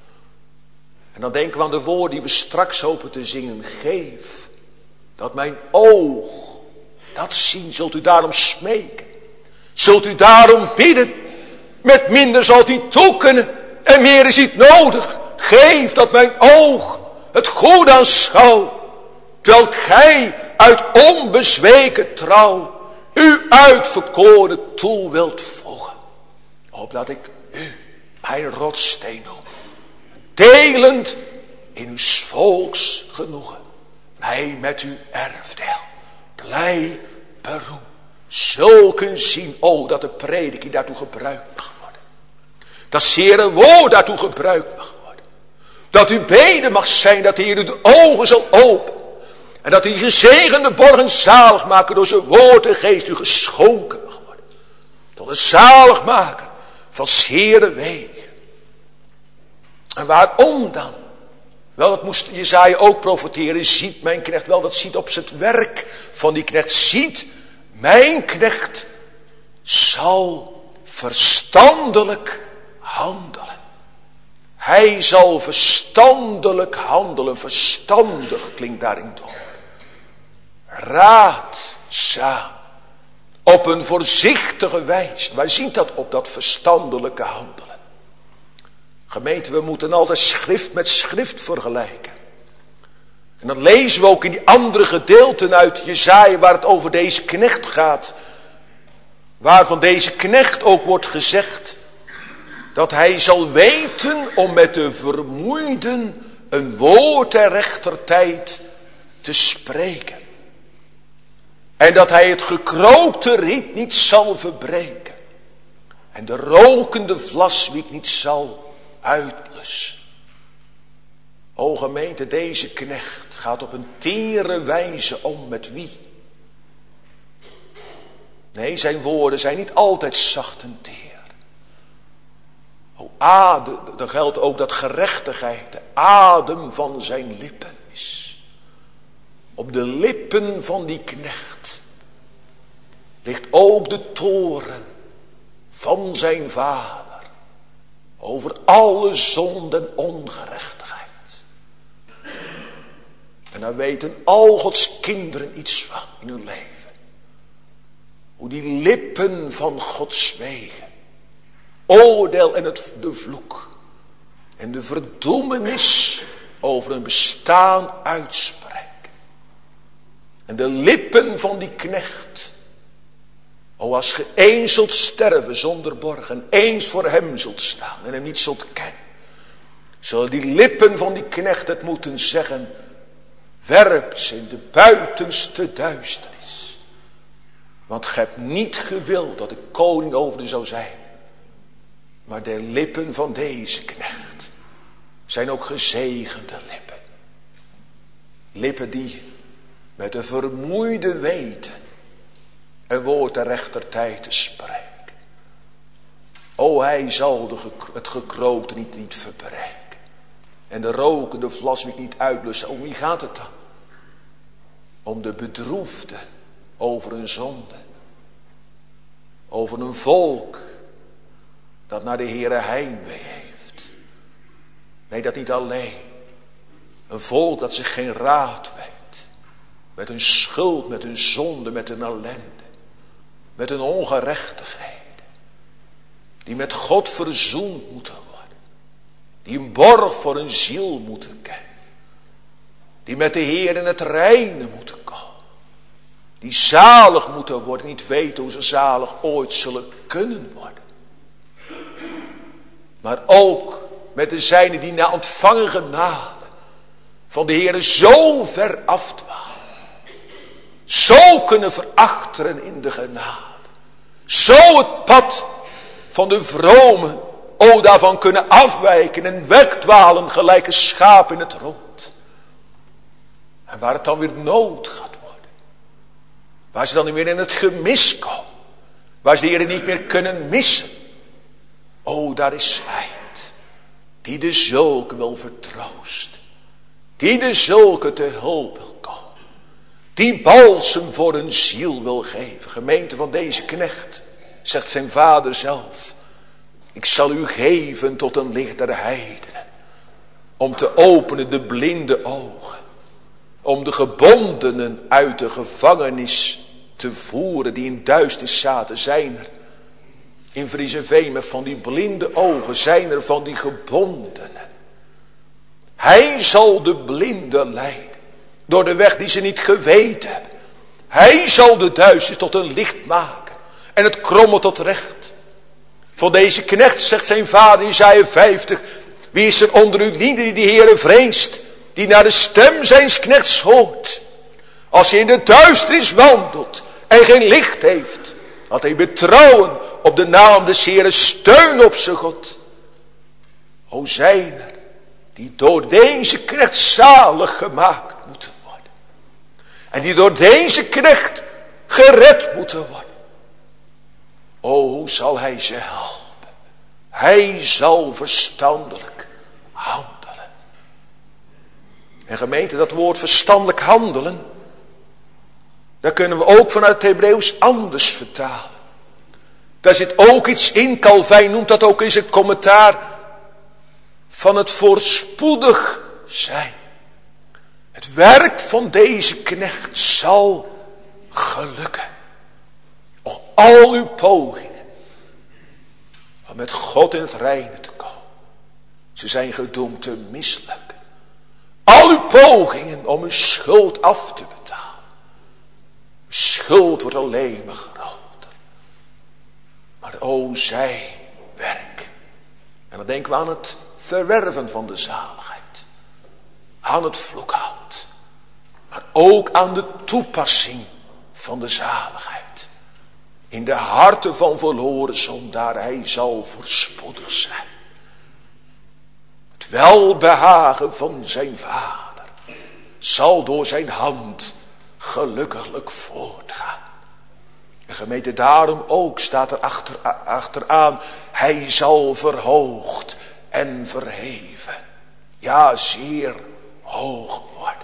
En dan denken we aan de woorden die we straks hopen te zingen. Geef dat mijn oog dat zien. Zult u daarom smeken. Zult u daarom bidden. Met minder zal het niet toe kunnen. En meer is niet nodig. Geef dat mijn oog het goed aanschouwt. Terwijl gij uit onbezweken trouw u uitverkoren toe wilt volgen. Opdat ik u mijn rotssteen noem. Delend in uw volks genoegen. Mij met uw erfdeel. Blij beroem. Zulken zien. O, dat de prediking daartoe gebruikt mag worden. Dat zere woord daartoe gebruikt mag worden. Dat uw beden mag zijn. Dat de Heer u de ogen zal openen. En dat die gezegende borgen zalig maken door zijn woord en geest u geschonken mag worden. Tot een zaligmaker van zere wegen. En waarom dan? Wel, dat moest Jesaja ook profeteren. Ziet mijn knecht wel, dat ziet op het werk van die knecht. Ziet, mijn knecht zal verstandelijk handelen. Hij zal verstandelijk handelen. Verstandig klinkt daarin door. Raadzaam. Op een voorzichtige wijze. Waar ziet dat op, dat verstandelijke handelen? Gemeente, we moeten altijd schrift met schrift vergelijken. En dat lezen we ook in die andere gedeelten uit Jesaja waar het over deze knecht gaat. Waarvan deze knecht ook wordt gezegd dat hij zal weten om met de vermoeiden een woord ter rechtertijd te spreken. En dat hij het gekrookte riet niet zal verbreken. En de rokende vlaswiek niet zal uitblussen. O gemeente, deze knecht gaat op een tere wijze om met wie? Nee, zijn woorden zijn niet altijd zacht en teer. Er geldt ook dat gerechtigheid de adem van zijn lippen is. Op de lippen van die knecht ligt ook de toren van zijn vader over alle zonde en ongerechtigheid. En daar weten al Gods kinderen iets van in hun leven. Hoe die lippen van Gods wegen oordeel en de vloek en de verdoemenis over een bestaan uitspreken. En de lippen van die knecht, o als ge eens zult sterven zonder borg en eens voor hem zult staan en hem niet zult kennen, zullen die lippen van die knecht het moeten zeggen, werpt ze in de buitenste duisternis. Want ge hebt niet gewild dat ik koning over u zou zijn. Maar de lippen van deze knecht zijn ook gezegende lippen. Lippen die met de vermoeide weten een woord ter rechtertijd te spreken. O, hij zal het gekrookte niet verbreken. En de rokende vlaswiek niet uitblussen. Om wie gaat het dan? Om de bedroefden over hun zonde. Over een volk dat naar de Heere heimwee heeft. Nee, dat niet alleen. Een volk dat zich geen raad weet. Met hun schuld, met hun zonde, met hun ellende. Met hun ongerechtigheden. Die met God verzoend moeten worden. Die een borg voor hun ziel moeten kennen. Die met de Heer in het reine moeten komen. Die zalig moeten worden. Niet weten hoe ze zalig ooit zullen kunnen worden. Maar ook met de zijnen die na ontvangen genade van de Heer zo ver afdwalen. Zo kunnen verachteren in de genade. Zo het pad van de vromen, o daarvan kunnen afwijken en wegdwalen gelijk een schaap in het rond. En waar het dan weer nood gaat worden. Waar ze dan weer in het gemis komen. Waar ze de Heer niet meer kunnen missen. O, daar is hij die de zulke wil vertroosten. Die de zulke te hulp wil komen. Die balsem voor hun ziel wil geven. Gemeente van deze knecht, zegt zijn vader zelf. Ik zal u geven tot een licht der heidenen. om te openen de blinde ogen, om de gebondenen uit de gevangenis te voeren die in duisternis zaten. Zijn er in Vriezenveen van die blinde ogen, zijn er van die gebondenen. Hij zal de blinden leiden door de weg die ze niet geweten hebben. Hij zal de duisternis tot een licht maken en het kromme tot recht. Voor deze knecht zegt zijn vader Jesaja 50, wie is er onder u die de Heere vreest, die naar de stem zijns knechts hoort. Als hij in de duisternis wandelt en geen licht heeft, laat hij betrouwen op de naam des Heeren, steun op zijn God. O zijn er die door deze knecht zalig gemaakt moeten worden. En die door deze knecht gered moeten worden. O, hoe zal hij ze helpen? Hij zal verstandelijk handelen. En gemeente, dat woord verstandelijk handelen, daar kunnen we ook vanuit het Hebreeuws anders vertalen. Daar zit ook iets in, Calvijn noemt dat ook in zijn commentaar, van het voorspoedig zijn. Het werk van deze knecht zal gelukken. Och, al uw pogingen om met God in het reine te komen, ze zijn gedoemd te mislukken. Al uw pogingen om uw schuld af te betalen. Uw schuld wordt alleen maar groter. Maar o, zij werk. En dan denken we aan het verwerven van de zaligheid. Aan het vloekhout. Maar ook aan de toepassing van de zaligheid. In de harten van verloren zondaar, hij zal voorspoedig zijn. Het welbehagen van zijn vader zal door zijn hand gelukkiglijk voortgaan. En gemeente, daarom ook staat er achteraan, hij zal verhoogd en verheven. Ja, zeer hoog worden.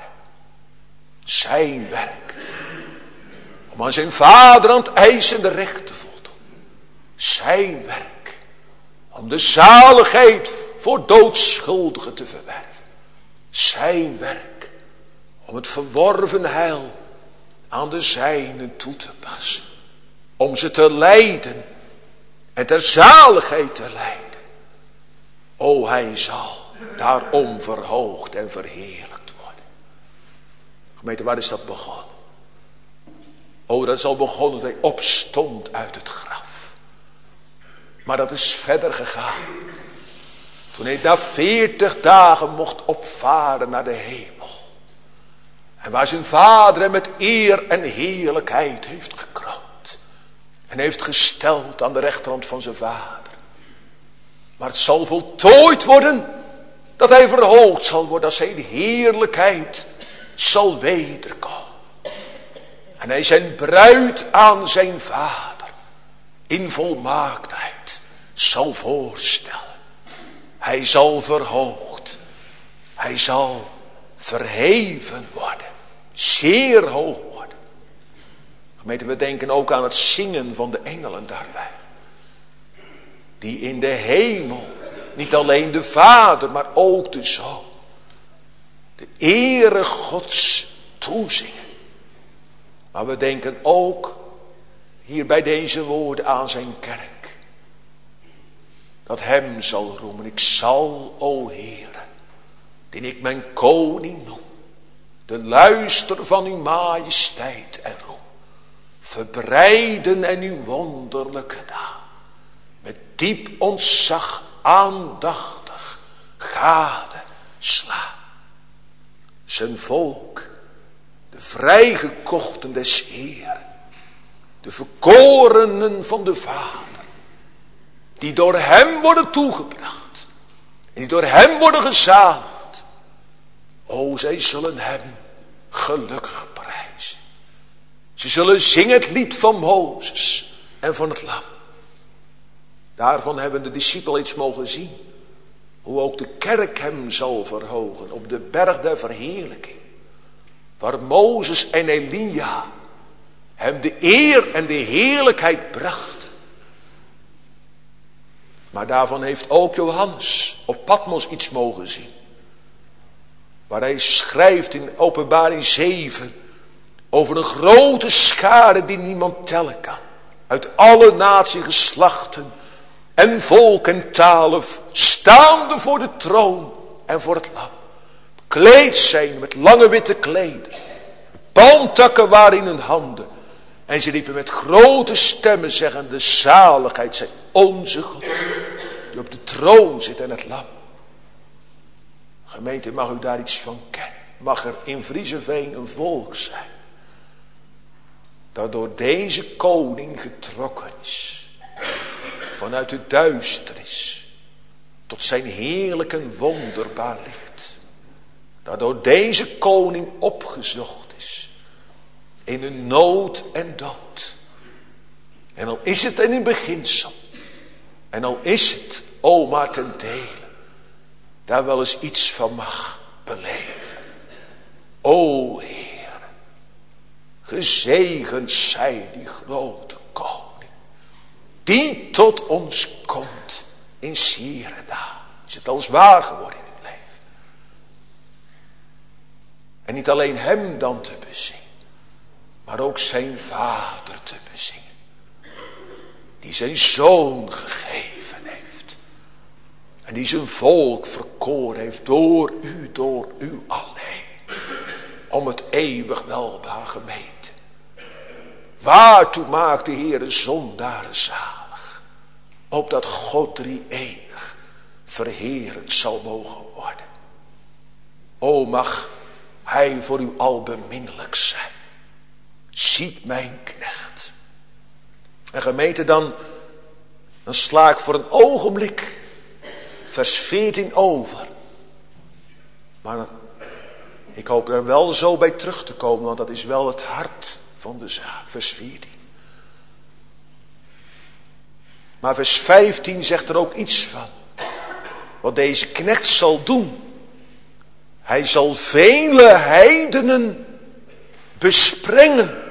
Zijn werk. Om aan zijn vader aan het eisende recht te voldoen. Zijn werk. Om de zaligheid voor doodschuldigen te verwerven. Zijn werk. Om het verworven heil aan de zijnen toe te passen. Om ze te leiden. En ter zaligheid te leiden. O, hij zal daarom verhoogd en verheerlijkt worden. Gemeente, waar is dat begonnen? O, dat is al begonnen dat hij opstond uit het graf. Maar dat is verder gegaan. Toen hij na 40 dagen mocht opvaren naar de hemel. En waar zijn vader hem met eer en heerlijkheid heeft gekroond. En heeft gesteld aan de rechterhand van zijn vader. Maar het zal voltooid worden dat hij verhoogd zal worden als zijn heerlijkheid zal wederkomen. En hij zijn bruid aan zijn vader in volmaaktheid zal voorstellen. Hij zal verhoogd. Hij zal verheven worden. Zeer hoog worden. Gemeente, we denken ook aan het zingen van de engelen daarbij. Die in de hemel, niet alleen de Vader, maar ook de Zoon, de ere Gods toezingen. Maar we denken ook hier bij deze woorden aan zijn kerk. Dat hem zal roemen. Ik zal, o Heere, die ik mijn koning noem, de luister van uw majesteit en roem, verbreiden en uw wonderlijke naam. Met diep ontzag aandachtig gade slaan. Zijn volk, de vrijgekochten des Heeren, de verkorenen van de Vader, die door hem worden toegebracht en die door hem worden gezaligd. O, zij zullen hem gelukkig prijzen. Ze zullen zingen het lied van Mozes en van het lam. Daarvan hebben de discipelen iets mogen zien. Hoe ook de kerk hem zal verhogen op de berg der verheerlijking. Waar Mozes en Elia hem de eer en de heerlijkheid brachten. Maar daarvan heeft ook Johannes op Patmos iets mogen zien. waar hij schrijft in Openbaring 7 over een grote schare die niemand tellen kan. Uit alle natie, geslachten en volk en talen, staande voor de troon en voor het lam. Bekleed zijn met lange witte klederen. Palmtakken waren in hun handen. En ze riepen met grote stemmen zeggende, zaligheid zij onze God, die op de troon zit en het lam. Gemeente, mag u daar iets van kennen? Mag er in Vriezeveen een volk zijn dat door deze koning getrokken is, vanuit de duisternis tot zijn heerlijk en wonderbaar licht, dat door deze koning opgezocht is in hun nood en dood. En al is het in beginsel, en al is het, o maar ten dele, daar wel eens iets van mag beleven. O Heer, gezegend zij die grote koning, die tot ons komt in Sierena. Is het als waar geworden in het leven. En niet alleen hem dan te bezingen, maar ook zijn vader te bezingen, die zijn zoon gegeven heeft. En die zijn volk verkoren heeft door u alleen. Om het eeuwig welbaar gemeten. Waartoe maakt de Heer de zondaren zalig? Opdat God drie-enig verheerend zal mogen worden. O, mag hij voor u al beminnelijk zijn. Ziet mijn knecht. En gemeente, dan sla ik voor een ogenblik vers 14 over. Maar ik hoop er wel zo bij terug te komen, want dat is wel het hart van de zaak. Vers 14. Maar vers 15 zegt er ook iets van. Wat deze knecht zal doen. Hij zal vele heidenen besprengen.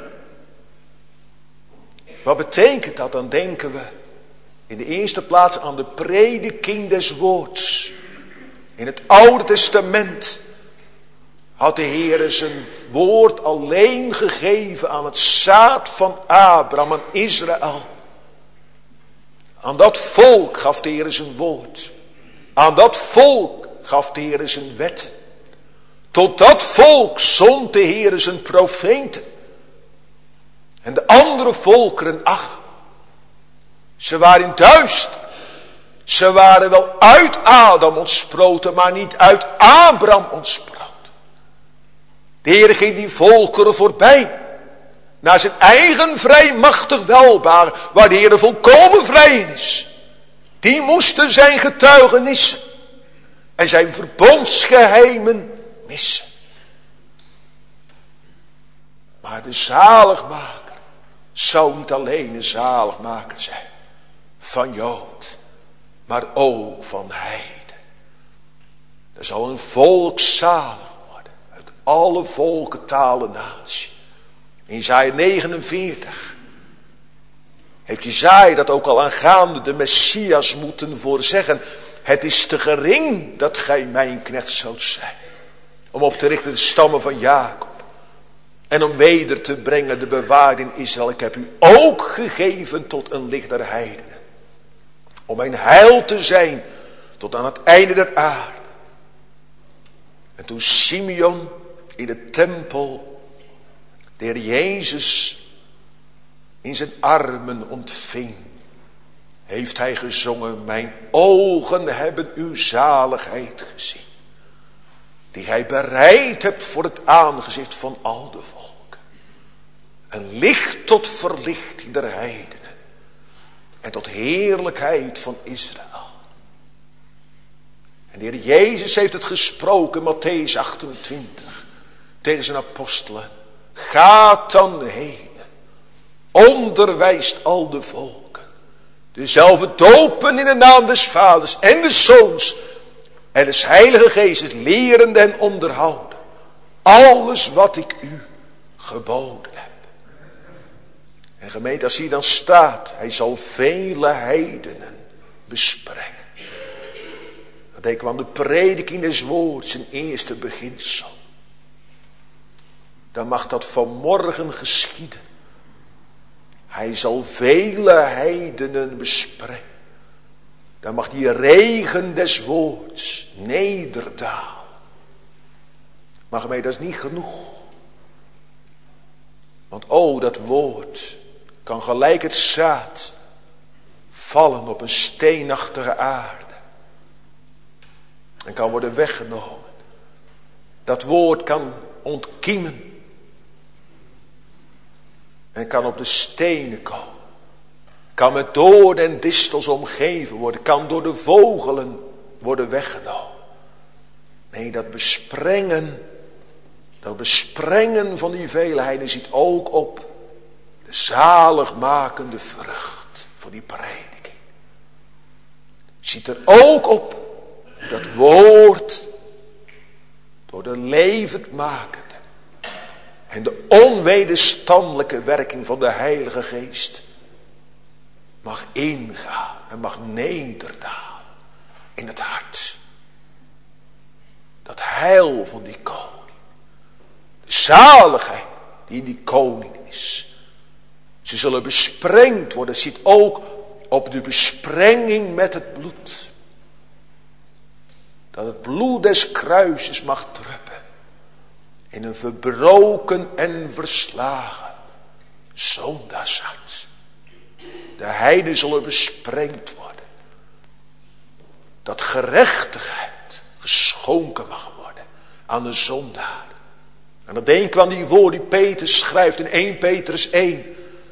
Wat betekent dat? Dan denken we in de eerste plaats aan de prediking des woords. In het Oude Testament had de Heer zijn woord alleen gegeven aan het zaad van Abraham en Israël. Aan dat volk gaf de Heer zijn woord. Aan dat volk gaf de Heer zijn wetten. Tot dat volk zond de Heer zijn profeten. En de andere volkeren, ach, ze waren in duister. Ze waren wel uit Adam ontsproten, maar niet uit Abraham ontsproten. De Heer ging die volkeren voorbij. Naar zijn eigen vrijmachtig welbaar, waar de Heer volkomen vrij in is. Die moesten zijn getuigenissen en zijn verbondsgeheimen missen. Maar de zaligmaker zou niet alleen een zaligmaker zijn van Jood, maar ook van heiden. Er zal een volk zalig worden uit alle volken, talen, natie. In Jesaja 49 heeft Jesaja dat ook al aangaande de Messias moeten voorzeggen. Het is te gering dat gij mijn knecht zoudt zijn, om op te richten de stammen van Jacob en om weder te brengen de bewaarde in Israël. Ik heb u ook gegeven tot een licht der heidenen, om mijn heil te zijn tot aan het einde der aarde. En toen Simeon in de tempel de Heer Jezus in zijn armen ontving, heeft hij gezongen: mijn ogen hebben uw zaligheid gezien, die gij bereid hebt voor het aangezicht van al de volken. Een licht tot verlichting der heidenen en tot heerlijkheid van Israël. En de Heer Jezus heeft het gesproken, Mattheüs 28, tegen zijn apostelen: gaat dan heen, onderwijst al de volken, dezelfde dopen in de naam des Vaders en des Zoons en des Heilige Geestes, lerende en onderhouden alles wat ik u geboden heb. En gemeente, als hier dan staat, hij zal vele heidenen besprengen. Dan denken we aan de prediking des woords, zijn eerste beginsel. Dan mag dat vanmorgen geschieden. Hij zal vele heidenen bespreken. Dan mag die regen des woords nederdalen. Maar mij, dat is niet genoeg. Want dat woord kan gelijk het zaad vallen op een steenachtige aarde. En kan worden weggenomen. Dat woord kan ontkiemen. En kan op de stenen komen. Kan met doornen en distels omgeven worden. Kan door de vogelen worden weggenomen. Nee, dat besprengen van die veelheden ziet ook op de zaligmakende vrucht van die prediking. Ziet er ook op dat woord door de levendmakende en de onwederstandelijke werking van de Heilige Geest mag ingaan en mag nederdalen in het hart. Dat heil van die koning. De zaligheid die in die koning is. Ze zullen besprengd worden. Het ziet ook op de besprenging met het bloed. Dat het bloed des kruises mag druppen. In een verbroken en verslagen zondagshart. De heiden zullen besprengd worden. Dat gerechtigheid geschonken mag worden aan de zondaar. En dan denken we aan die woorden die Petrus schrijft in 1 Petrus 1.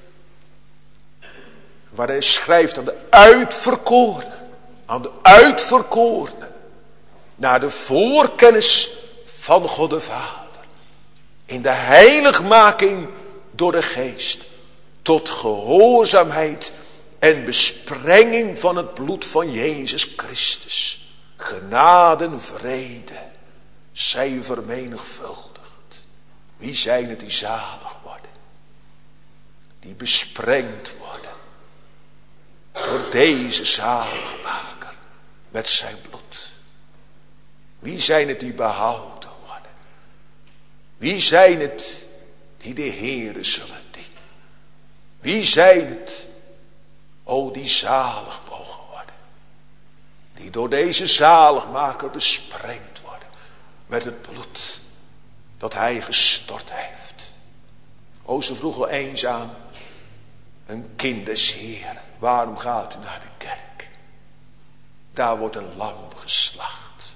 Waar hij schrijft aan de uitverkorenen. Aan de uitverkorenen. Naar de voorkennis van God de Vader. In de heiligmaking door de Geest. Tot gehoorzaamheid en besprenging van het bloed van Jezus Christus. Genade en vrede zij vermenigvuldigd. Wie zijn het die zalig worden? Die besprengd worden. Door deze zaligmaker. Met zijn bloed. Wie zijn het die behouden worden? Wie zijn het die de Heere zullen dienen? Wie zijn het? Die zalig mogen worden. Die door deze zaligmaker besprengd worden. Met het bloed dat hij gestort heeft. Ze vroeg al eens aan een kind des Heeren. Waarom gaat u naar de kerk? Daar wordt een lam geslacht.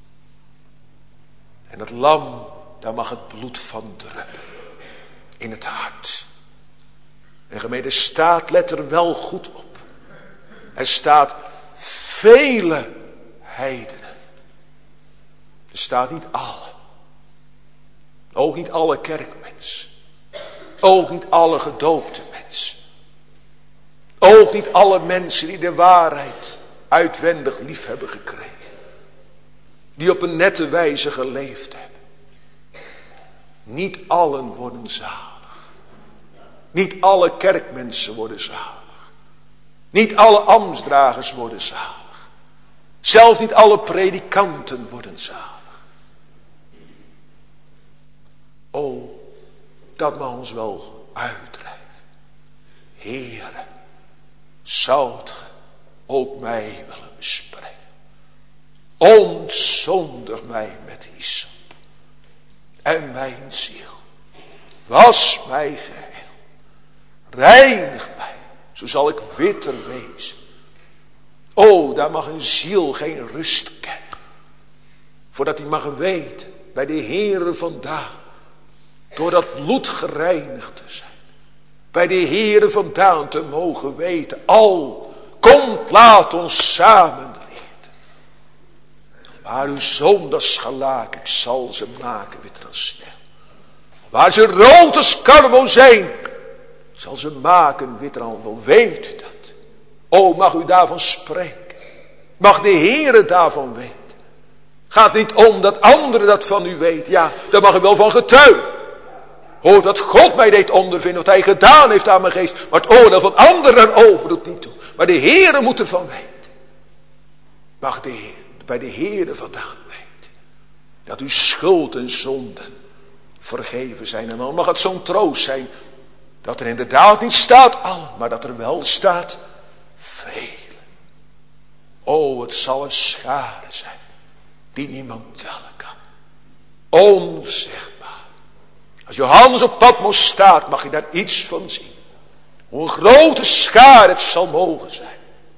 En dat lam, daar mag het bloed van druppen. In het hart. En gemeente, staat, let er wel goed op. Er staat vele heidenen. Er staat niet alle. Ook niet alle kerkmensen. Ook niet alle gedoopte mensen. Ook niet alle mensen die de waarheid uitwendig lief hebben gekregen. Die op een nette wijze geleefd hebben. Niet allen worden zalig. Niet alle kerkmensen worden zalig. Niet alle ambtsdragers worden zalig. Zelfs niet alle predikanten worden zalig. Dat mag ons wel uitdrijven. Heere, zoudt ge ook mij willen bespreken? Ontzondig mij met hyssop. En mijn ziel. Was mij geheel. Reinig mij. Zo zal ik witter wezen. Daar mag een ziel geen rust kennen. Voordat hij mag weten. Bij de Heere vandaan. Door dat bloed gereinigd te zijn. Bij de Heere vandaan te mogen weten. Komt, laat ons samen eten. Waar uw zondags gelaak, ik zal ze maken wit als sneeuw. Waar ze rood als karmo zijn, zal ze maken wit als wel. Weet u dat? Mag u daarvan spreken. Mag de Heere daarvan weten. Gaat niet om dat anderen dat van u weten. Ja, daar mag u wel van getuigen. Hoort dat God mij deed ondervinden, wat hij gedaan heeft aan mijn geest. Maar het oordeel van anderen over doet niet toe. Maar de Heere moet ervan weten. Mag de bij de Heere vandaan weet. Dat uw schuld en zonden vergeven zijn. En dan mag het zo'n troost zijn dat er inderdaad niet staat allen, maar dat er wel staat velen. O, het zal een schare zijn die niemand tellen kan. Onzichtbaar. Als Johannes op Patmos staat, mag je daar iets van zien. Hoe een grote schare het zal mogen zijn.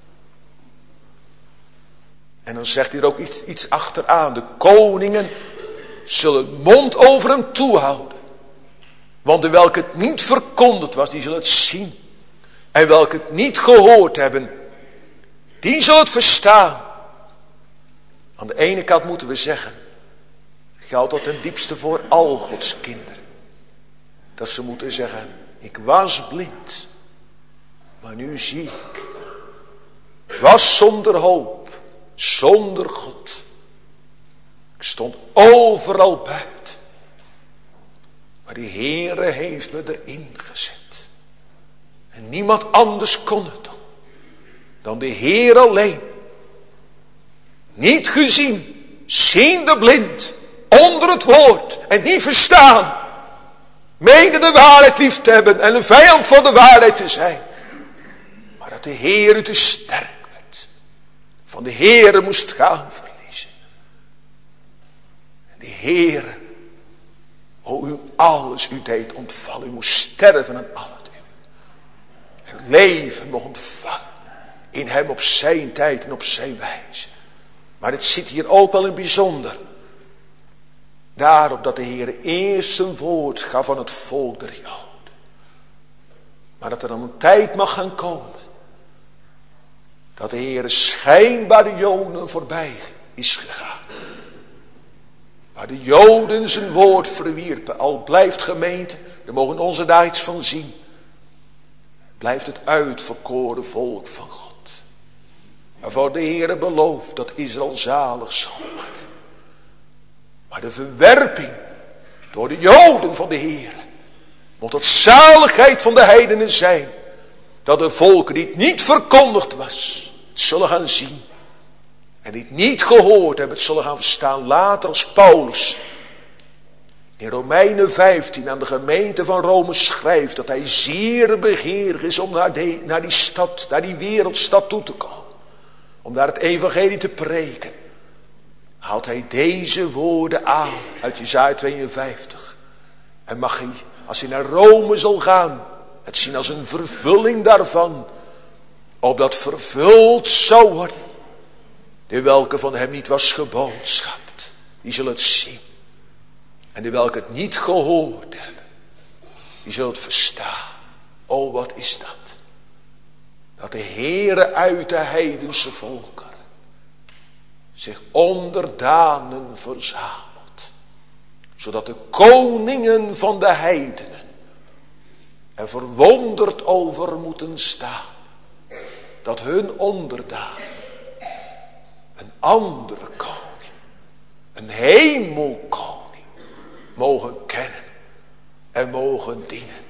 En dan zegt hij er ook iets achteraan. De koningen zullen mond over hem toehouden. Want de welke het niet verkondigd was, die zullen het zien. En welke het niet gehoord hebben, die zullen het verstaan. Aan de ene kant moeten we zeggen, geldt dat ten diepste voor al Gods kinderen. Dat ze moeten zeggen, ik was blind, maar nu zie ik. Ik was zonder hoop, zonder God. Ik stond overal buiten. Maar de Heere heeft me erin gezet. En niemand anders kon het doen dan de Heer alleen. Niet gezien, ziende blind, onder het woord en niet verstaan. Meende de waarheid lief te hebben en een vijand van de waarheid te zijn. Maar dat de Heer u te sterk werd. Van de Heer moest gaan verliezen. En de Heer, o u alles u deed ontvallen. U moest sterven aan al het u. En leven mocht ontvangen. In hem op zijn tijd en op zijn wijze. Maar het zit hier ook wel in bijzonder. Daarop dat de Heer eerst zijn woord gaf aan het volk der Joden. Maar dat er dan een tijd mag gaan komen. Dat de Heer schijnbaar de Joden voorbij is gegaan. Waar de Joden zijn woord verwierpen. Al blijft gemeente, daar mogen onze daar iets van zien. Blijft het uitverkoren volk van God. Waarvoor de Heer belooft dat Israël zalig zal worden. Maar de verwerping door de Joden van de Heer. Moet het zaligheid van de heidenen zijn. Dat de volken die het niet verkondigd was. Het zullen gaan zien. En die het niet gehoord hebben. Het zullen gaan verstaan. Later als Paulus. In Romeinen 15 aan de gemeente van Rome schrijft. Dat hij zeer begeerig is om naar die stad. Naar die wereldstad toe te komen. Om daar het evangelie te preken. Haalt hij deze woorden aan uit Jesaja 52. En mag hij, als hij naar Rome zal gaan, het zien als een vervulling daarvan. Opdat vervuld zou worden. De welke van hem niet was geboodschapt. Die zullen het zien. En de welke het niet gehoord hebben. Die zullen het verstaan. O, wat is dat? Dat de Heere uit de heidense volken zich onderdanen verzamelt. Zodat de koningen van de heidenen er verwonderd over moeten staan. Dat hun onderdanen een andere koning, een hemelkoning, mogen kennen en mogen dienen.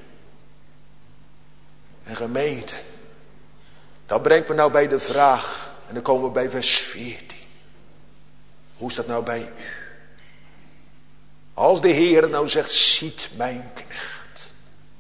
En gemeente, dat brengt me nou bij de vraag, en dan komen we bij vers 14. Hoe is dat nou bij u? Als de Heer nou zegt, ziet mijn knecht.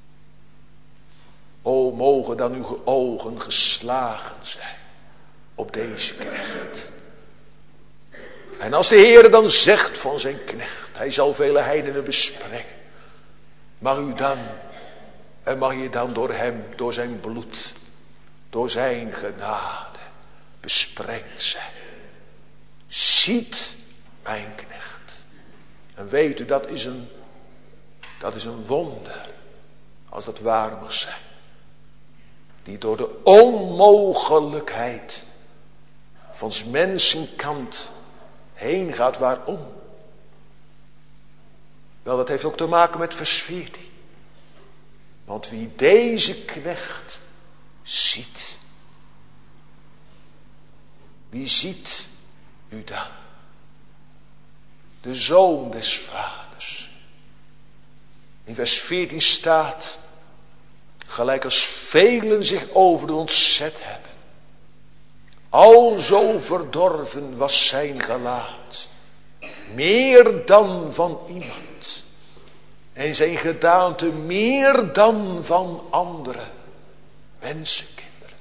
O, mogen dan uw ogen geslagen zijn op deze knecht. En als de Heer dan zegt van zijn knecht, hij zal vele heidenen besprengen. Mag u dan, en mag je dan door hem, door zijn bloed, door zijn genade besprengd zijn. Ziet mijn knecht. En weet u, dat is een wonder. Als dat waar mag zijn. Die door de onmogelijkheid van 's mensenkant heen gaat. Waarom? Wel, dat heeft ook te maken met vers 14. Want wie deze knecht ziet. Wie ziet u dan? De zoon des vaders. In vers 14 staat, gelijk als velen zich over de ontzet hebben. Alzo verdorven was zijn gelaat, meer dan van iemand. En zijn gedaante meer dan van andere mensenkinderen.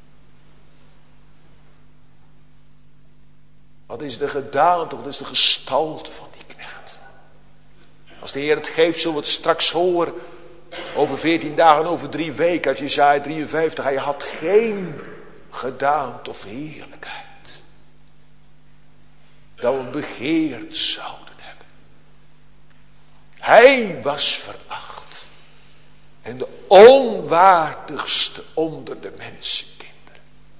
Wat is de gedaante, wat is de gestalte van die knecht? Als de Heer het geeft, zullen we het straks horen. Over 14 dagen, over 3 weken uit Jesaja 53. Hij had geen gedaante of heerlijkheid dat we begeerd zouden hebben. Hij was veracht en de onwaardigste onder de mensenkinderen.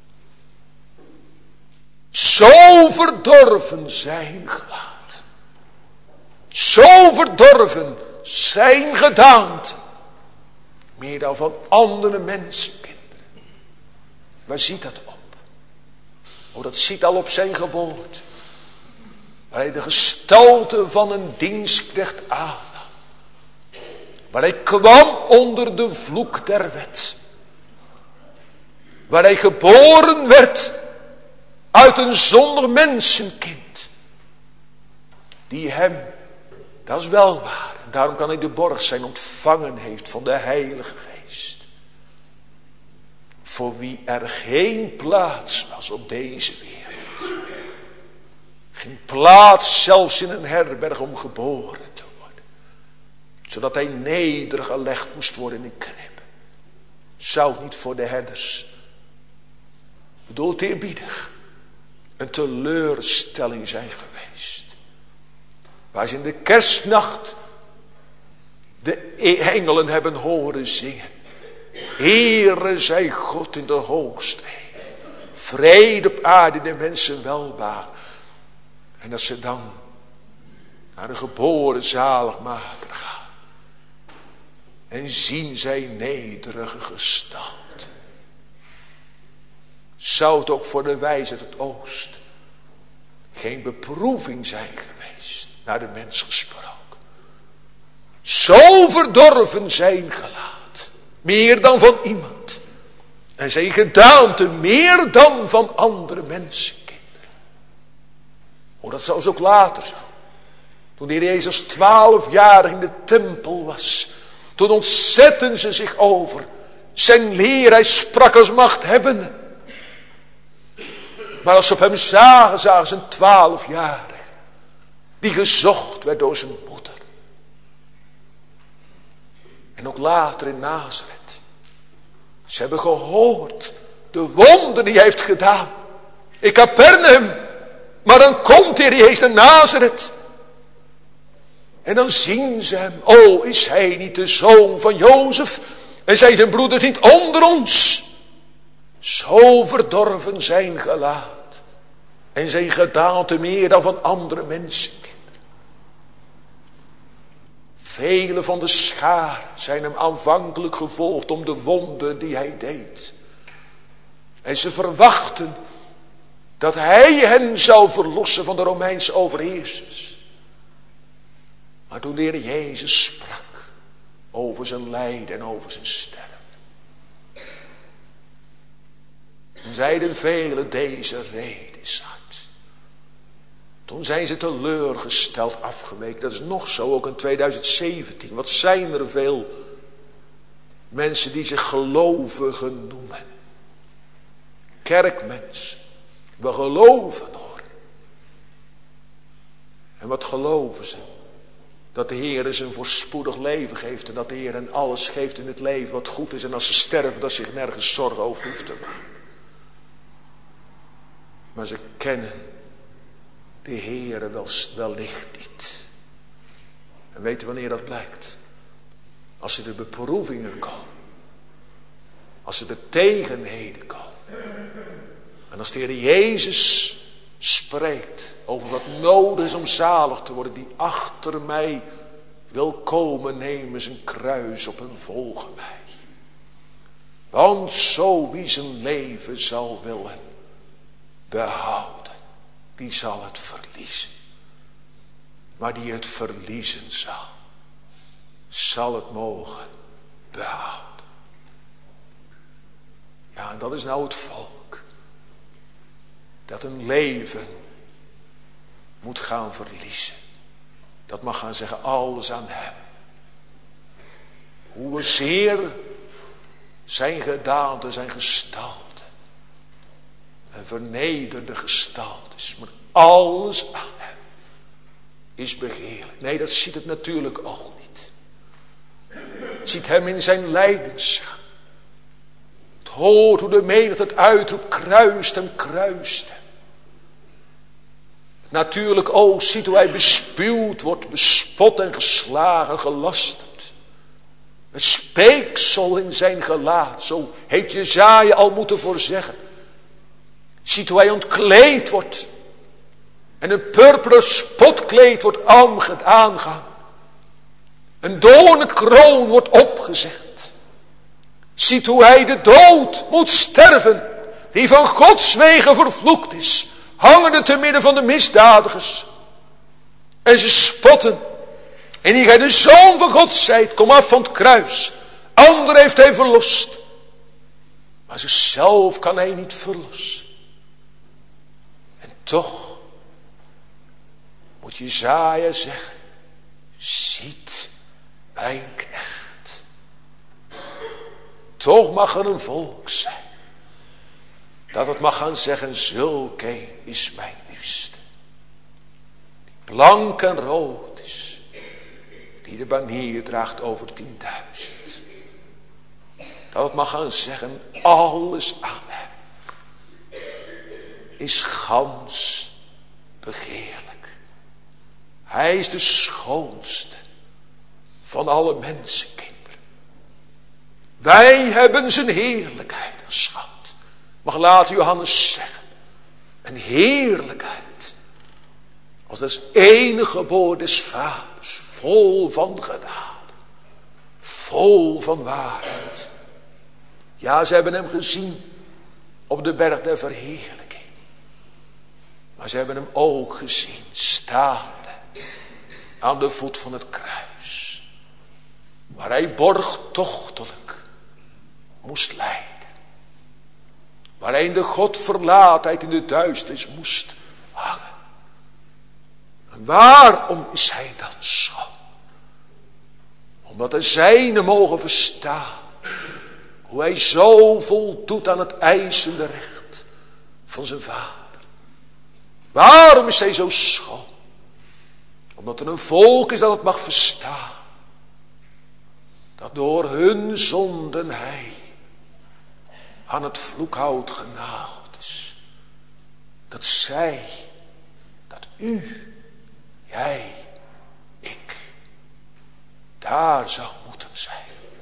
Zo verdorven zijn gelaat, zo verdorven zijn gedaante, meer dan van andere mensenkinderen. Waar ziet dat op? Oh, dat ziet al op zijn geboorte. Waar hij de gestalte van een dienstknecht aannam. Waar hij kwam onder de vloek der wet. Waar hij geboren werd uit een zondig mensenkind. Die hem, dat is wel waar, en daarom kan hij de borg zijn, ontvangen heeft van de Heilige Geest. Voor wie er geen plaats was op deze wereld. Geen plaats zelfs in een herberg om geboren te worden. Zodat hij nedergelegd moest worden in een krib. Zou niet voor de herders, bedoeld eerbiedig, een teleurstelling zijn geweest. Waar ze in de kerstnacht de engelen hebben horen zingen. Heere zij God in de hoogste hemel. Vrede op aarde de mensen welbaar. En dat ze dan naar de geboren zaligmaker gaan. En zien zij nederige gestalte. Zou het ook voor de wijze uit het oosten geen beproeving zijn geweest, naar de mens gesproken. Zo verdorven zijn gelaat, meer dan van iemand. En zijn gedaante meer dan van andere mensenkinderen. Oh, dat zou ze ook later zo. Toen de Heer Jezus 12-jarig in de tempel was. Toen ontzetten ze zich over zijn leer. Hij sprak als machthebbende. Maar als ze op hem zagen, zagen ze een 12-jarige. Die gezocht werd door zijn moeder. En ook later in Nazareth. Ze hebben gehoord de wonderen die hij heeft gedaan. In Capernaum. Maar dan komt de Heer Jezus naar Nazareth. En dan zien ze hem. Oh, is hij niet de zoon van Jozef? En zijn zijn broeders niet onder ons? Zo verdorven zijn gelaat. En zijn gedaante meer dan van andere mensenkinderen. Vele van de schaar zijn hem aanvankelijk gevolgd om de wonden die hij deed. En ze verwachten dat hij hen zou verlossen van de Romeinse overheersers. Maar toen de Heer Jezus sprak over zijn lijden en over zijn sterven. Toen zeiden velen, deze rede is hard. Toen zijn ze teleurgesteld afgeweken. Dat is nog zo, ook in 2017. Wat zijn er veel mensen die zich gelovigen noemen. Kerkmensen. We geloven hoor. En wat geloven ze? Dat de Heer ze een voorspoedig leven geeft. En dat de Heer hen alles geeft in het leven wat goed is. En als ze sterven, dat ze zich nergens zorgen over hoeft te maken. Maar ze kennen de Heere wellicht niet. En weet u wanneer dat blijkt? Als er de beproevingen komen. Als er de tegenheden komen. En als de Heer Jezus spreekt over wat nodig is om zalig te worden. Die achter mij wil komen, nemen zijn kruis op en volgen mij. Want zo wie zijn leven zal willen behouden, die zal het verliezen. Maar die het verliezen zal het mogen behouden. Ja, en dat is nou het volk. dat een leven moet gaan verliezen. Dat mag gaan zeggen, alles aan hem. Hoezeer zijn gedaante, zijn gestalte een vernederde gestalte is, maar alles aan hem is begeerlijk. Nee, dat ziet het natuurlijk ook niet. Het ziet hem in zijn lijdensgang. Het hoort hoe de menigte het uitroept, kruist hem, kruist hem. Natuurlijk ook ziet hoe hij bespuwd wordt, bespot en geslagen, gelasterd. Het speeksel in zijn gelaat, zo heeft Jesaja al moeten voorzeggen. Ziet hoe hij ontkleed wordt. En een purperen spotkleed wordt aangehangen. Een doornenkroon wordt opgezet. Ziet hoe hij de dood moet sterven. Die van Gods wegen vervloekt is. Hangende te midden van de misdadigers. En ze spotten. En die gij de Zoon van God zijt, kom af van het kruis. Anderen heeft hij verlost. Maar zichzelf kan hij niet verlossen. En toch moet Jesaja zeggen, ziet mijn knecht. Toch mag er een volk zijn. Dat het mag gaan zeggen, zulke is mijn liefste. Die blank en rood is. Die de banier draagt over 10.000. Dat het mag gaan zeggen, alles aan hem is gans begeerlijk. Hij is de schoonste van alle mensenkinderen. Wij hebben zijn heerlijkheid aanschouwd. Mag laten Johannes zeggen, een heerlijkheid als dat enige geboorte des vaders, vol van genade, vol van waarheid. Ja, ze hebben hem gezien op de berg der verheerlijking. Maar ze hebben hem ook gezien staande aan de voet van het kruis. Waar hij borgtochtelijk moest lijden. Waar hij in de godverlaatheid in de duisternis moest hangen. En waarom is hij dan zo? Omdat de zijnen mogen verstaan. Hoe hij zo voldoet aan het eisende recht van zijn vader. Waarom is hij zo schoon? Omdat er een volk is dat het mag verstaan. Dat door hun zonden hij aan het vloekhout genageld is. Dat zij, dat u, jij, ik, daar zou moeten zijn.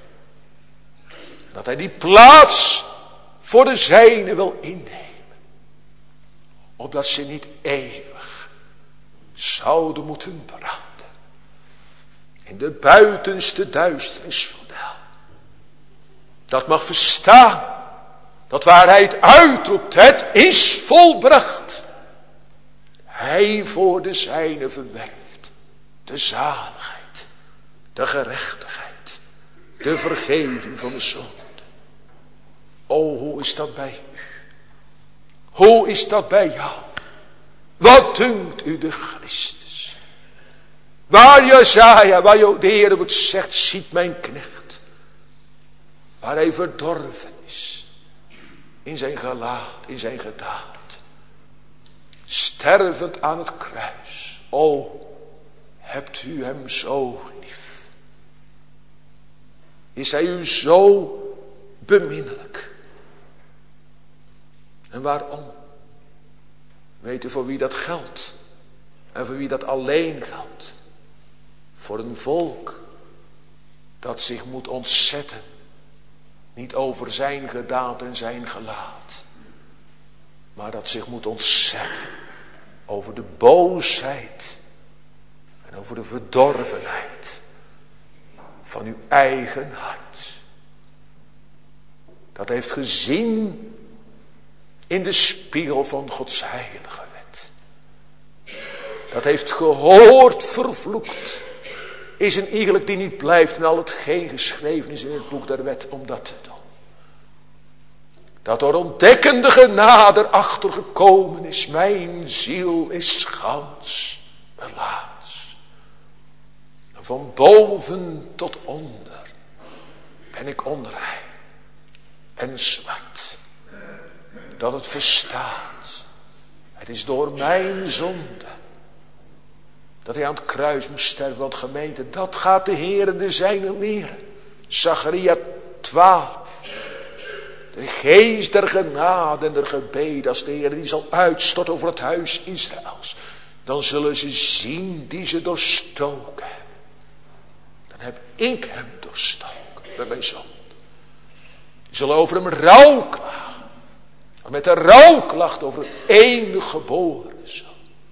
En dat hij die plaats voor de zijnen wil innemen. Opdat ze niet eeuwig zouden moeten branden. In de buitenste duisternis van de hel. Dat mag verstaan. Dat waar hij het uitroept, het is volbracht. Hij voor de zijnen verwerft. De zaligheid. De gerechtigheid. De vergeving van de zonde. O, hoe is dat bij u? Hoe is dat bij jou? Wat dunkt u de Christus? Waar Jesaja, waar de Heer het zegt, ziet mijn knecht. Waar hij verdorven is. In zijn gelaat, in zijn gedaante. Stervend aan het kruis. O, hebt u hem zo lief? Is hij u zo beminnelijk? En waarom? Weet u voor wie dat geldt? En voor wie dat alleen geldt? Voor een volk dat zich moet ontzetten. Niet over zijn gedaante en zijn gelaat. Maar dat zich moet ontzetten. Over de boosheid. En over de verdorvenheid. Van uw eigen hart. Dat heeft gezien in de spiegel van Gods heilige wet. Dat heeft gehoord, vervloekt. Is een iegelijk die niet blijft in al hetgeen geschreven is in het boek der wet om dat te doen. dat door ontdekkende genade erachter gekomen is. Mijn ziel is gans melaats. En van boven tot onder ben ik onrein en zwart. Dat het verstaat. Het is door mijn zonde dat hij aan het kruis moest sterven. Want gemeente, dat gaat de Heer de zijnen leren. Zacharia 12. De geest der genade en der gebeden, als de Heer die zal uitstorten over het huis Israëls, dan zullen ze zien die ze doorstoken hebben. Dan heb ik hem doorstoken met mijn zonde. Die zullen over hem rouw klagen. Met de rouwklacht over het enige geboren zoon.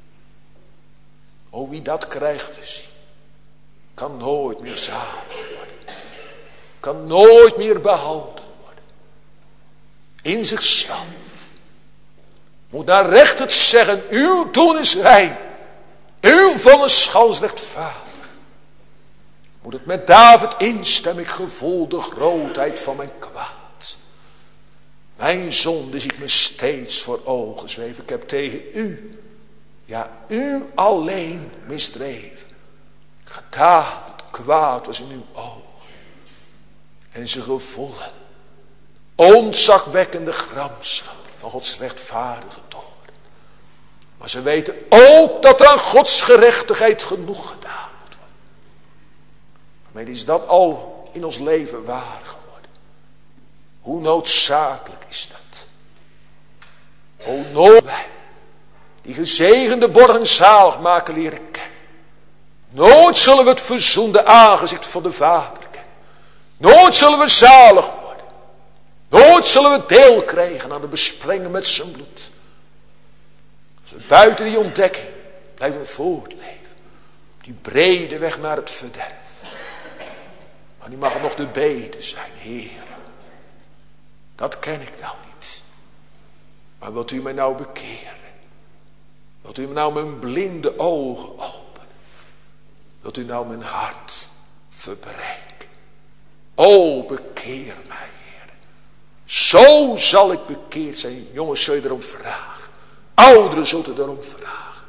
O, wie dat krijgt te zien, kan nooit meer zalig worden. Kan nooit meer behouden worden. In zichzelf. Moet naar recht het zeggen, uw doen is rein. Uw vonnis schans rechtvaardig. Moet het met David instemmen, ik gevoel de grootheid van mijn kwaad. Mijn zonde ziet me steeds voor ogen zweven. Ik heb tegen u, ja u alleen misdreven. Gedaan het kwaad was in uw ogen. En ze gevoelen ontzagwekkende gramschap van Gods rechtvaardige toorn. Maar ze weten ook dat er aan Gods gerechtigheid genoeg gedaan moet worden. Maar is dat al in ons leven waar geworden? Hoe noodzakelijk is dat? O nooit wij, die gezegende borgen zalig maken leren kennen. Nooit zullen we het verzoende aangezicht van de Vader kennen. Nooit zullen we zalig worden. Nooit zullen we deel krijgen aan de besprengen met zijn bloed. Als we buiten die ontdekking blijven voortleven. Op die brede weg naar het verderf. Maar die mag het nog de bede zijn, Heer. Dat ken ik nou niet. Maar wilt u mij nou bekeren? Wilt u mij nou mijn blinde ogen openen? Wilt u nou mijn hart verbreken? O, bekeer mij, Heer. Zo zal ik bekeerd zijn. Jongens, zul je erom vragen. Ouderen zult u erom vragen.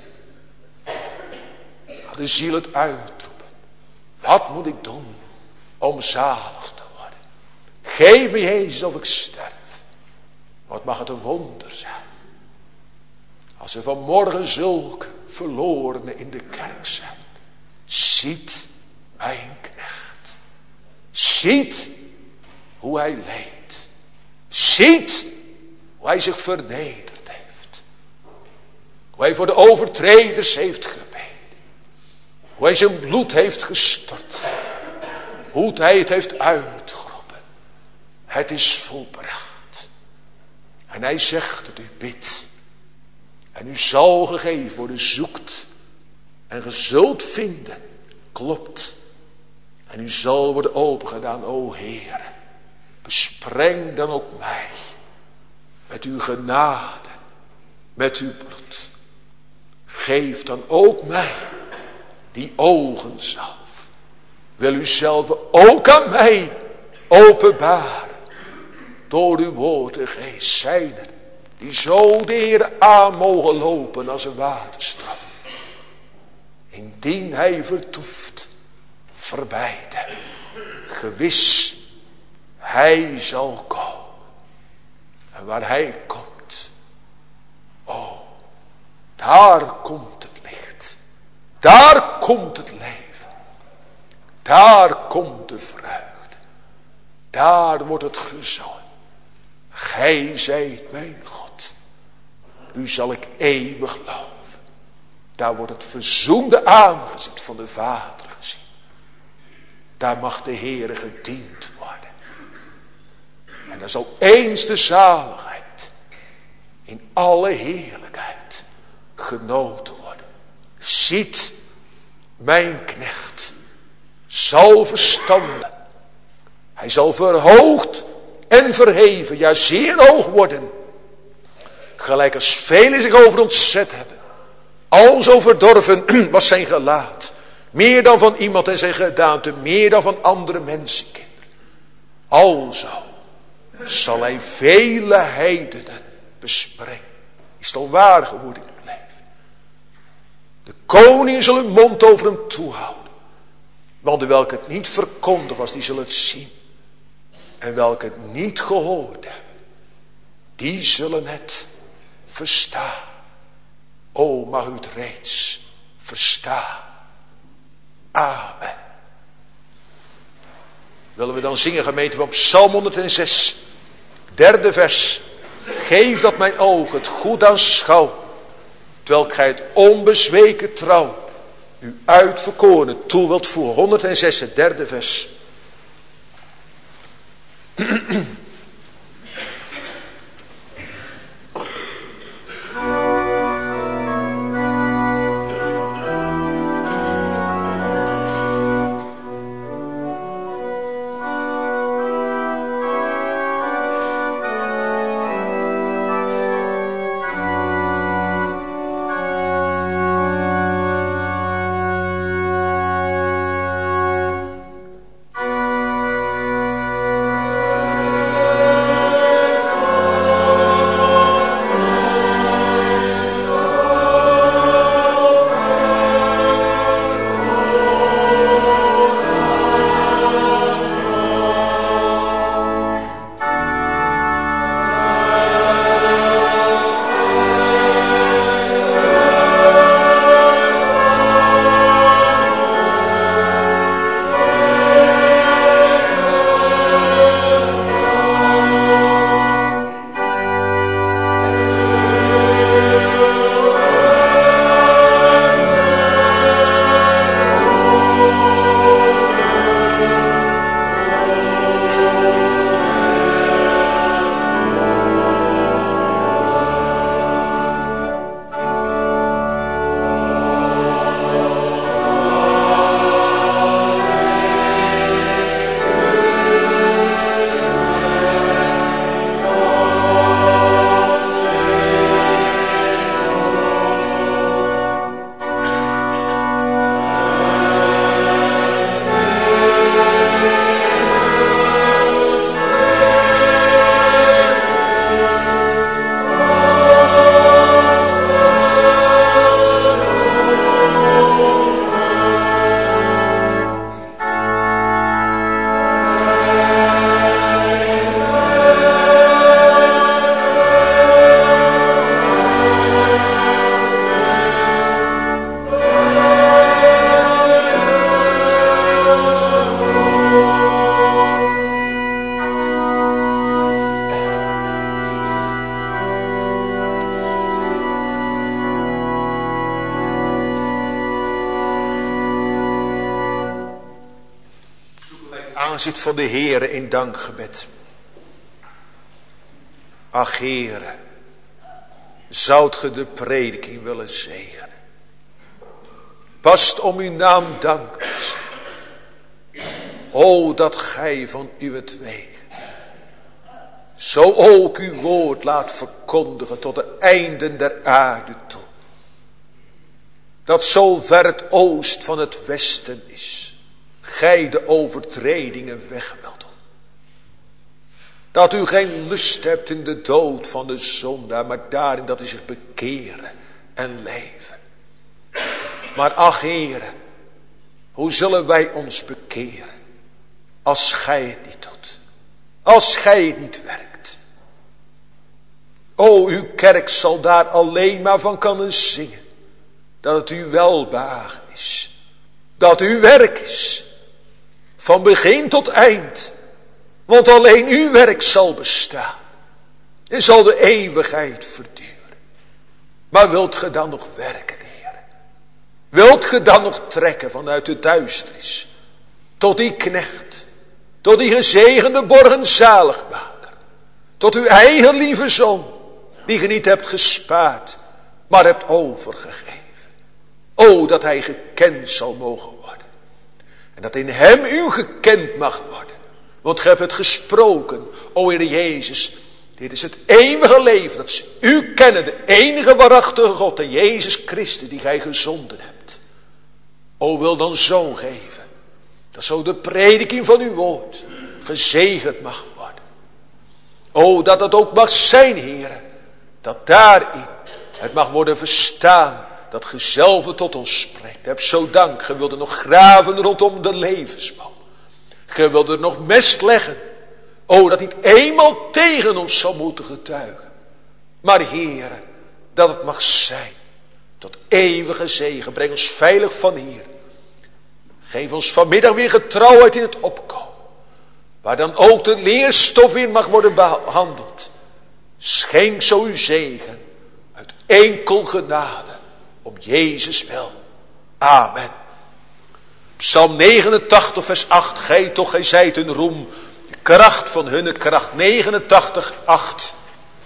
Laat de ziel het uitroepen. Wat moet ik doen om zalig te worden? Geef me, Jezus, of ik sterf. Wat mag het een wonder zijn. Als er vanmorgen zulke verlorenen in de kerk zijn. Ziet mijn knecht. Ziet hoe hij leed. Ziet hoe hij zich vernederd heeft. Hoe hij voor de overtreders heeft gebeden. Hoe hij zijn bloed heeft gestort. Hoe hij het heeft uitgeroepen. Het is volbracht. En hij zegt dat u bidt. En u zal gegeven worden, zoekt. En ge zult vinden, klopt. En u zal worden opengedaan, o Heer. Bespreng dan ook mij. Met uw genade. Met uw bloed. Geef dan ook mij die ogenzalf. Wil u zelf ook aan mij openbaren. Door uw woord en geest zijn er die zo de Heer aan mogen lopen als een waterstroom. Indien hij vertoeft, verbijt hem. Gewis, hij zal komen. En waar hij komt, oh, daar komt het licht. Daar komt het leven. Daar komt de vreugde. Daar wordt het gezongen. Gij zijt mijn God. U zal ik eeuwig loven. Daar wordt het verzoende aangezicht van de Vader gezien. Daar mag de Heere gediend worden. En daar zal eens de zaligheid in alle heerlijkheid genoten worden. Ziet, mijn knecht zal verstanden. Hij zal verhoogd en verheven, ja zeer hoog worden. Gelijk als velen zich over ontzet hebben. Alzo verdorven was zijn gelaat. Meer dan van iemand en zijn gedaante. Meer dan van andere mensenkinderen. Alzo zal hij vele heidenen besprengen. Is het al waar geworden in uw leven? De koning zal hun mond over hem toehouden. Want welke het niet verkondigd was, die zullen het zien. En welke het niet gehoord hebben, die zullen het verstaan. O, mag u het reeds verstaan. Amen. Willen we dan zingen, gemeente, van Psalm 106, 3e vers. Geef dat mijn ogen het goed aanschouw, terwijl gij het onbezweken trouw u uitverkoren toe wilt voeren. 106, 3e vers. Aanzicht van de Heere in dankgebed. Ach Heere, zoudt ge de prediking willen zegenen? Past om uw naam dank. O, dat gij van uwentwege zo ook uw woord laat verkondigen tot de einden der aarde toe. Dat zo ver het oost van het westen is, gij de overtredingen weg wilt doen. Dat u geen lust hebt in de dood van de zondaar, maar daarin dat hij zich bekeren en leven. Maar ach Heere, hoe zullen wij ons bekeren als gij het niet doet, als gij het niet werkt. O, uw kerk zal daar alleen maar van kunnen zingen, dat het uw welbehagen is, dat uw werk is, van begin tot eind. Want alleen uw werk zal bestaan. En zal de eeuwigheid verduren. Maar wilt ge dan nog werken, Heer? Wilt ge dan nog trekken vanuit de duisternis? Tot die knecht. Tot die gezegende borgen zaligmaker. Tot uw eigen lieve zoon. Die ge niet hebt gespaard. Maar hebt overgegeven. O, dat hij gekend zal mogen worden. En dat in hem u gekend mag worden. Want gij hebt het gesproken, o Heer Jezus. Dit is het eeuwige leven, dat ze u kennen, de enige waarachtige God en Jezus Christus die gij gezonden hebt. O, wil dan zoon geven, dat zo de prediking van uw woord gezegend mag worden. O, dat het ook mag zijn, Heere, dat daarin het mag worden verstaan, dat Ge zelf tot ons spreekt. Heb zo dank, Ge wilde nog graven rondom de levensboom. Ge wilde er nog mest leggen. O, dat niet eenmaal tegen ons zal moeten getuigen. Maar Heere, dat het mag zijn, tot eeuwige zegen. Breng ons veilig van hier. Geef ons vanmiddag weer getrouwheid in het opkomen. Waar dan ook de leerstof in mag worden behandeld. Schenk zo uw zegen. Uit enkel genade. Om Jezus wil. Amen. Psalm 89 vers 8. Gij zijt een roem. De kracht van hunne kracht. 89 8.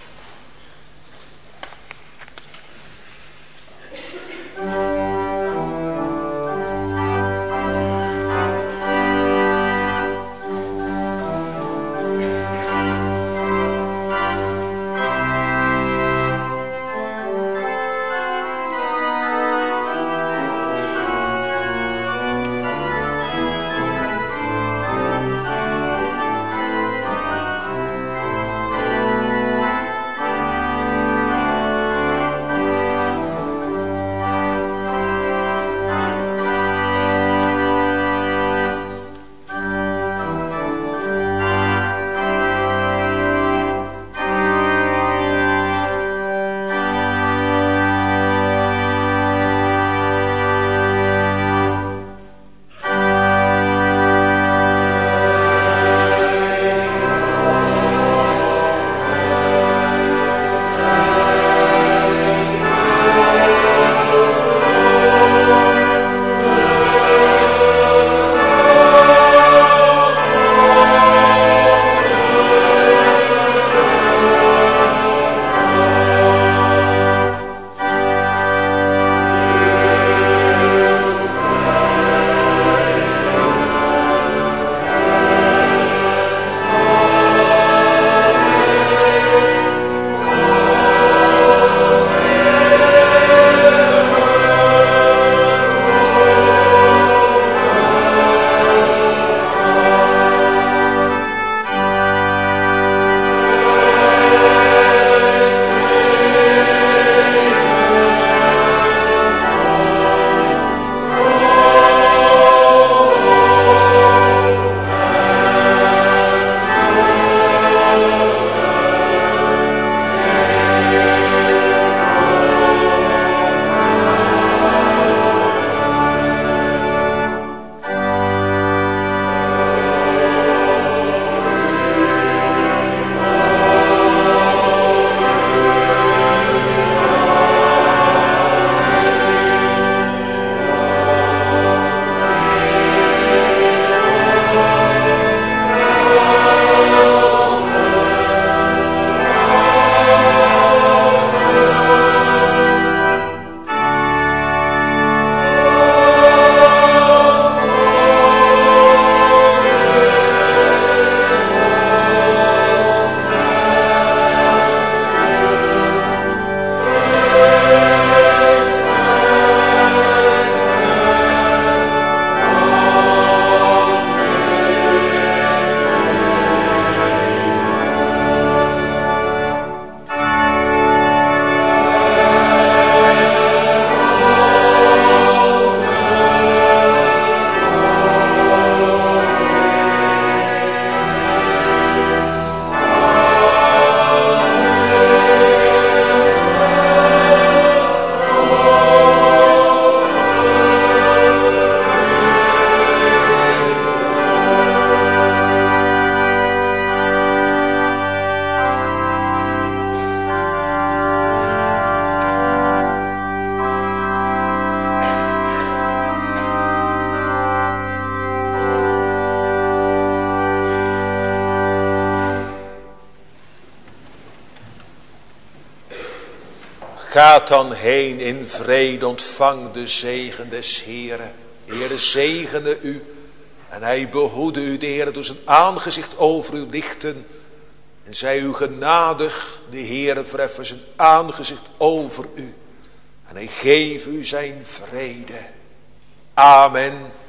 Gaat dan heen in vrede, ontvang de zegen des Heeren. Heere, zegene u en hij behoede u, de Heere, door zijn aangezicht over u lichten. En zij u genadig, de Heere, verheffen zijn aangezicht over u. En hij geeft u zijn vrede. Amen.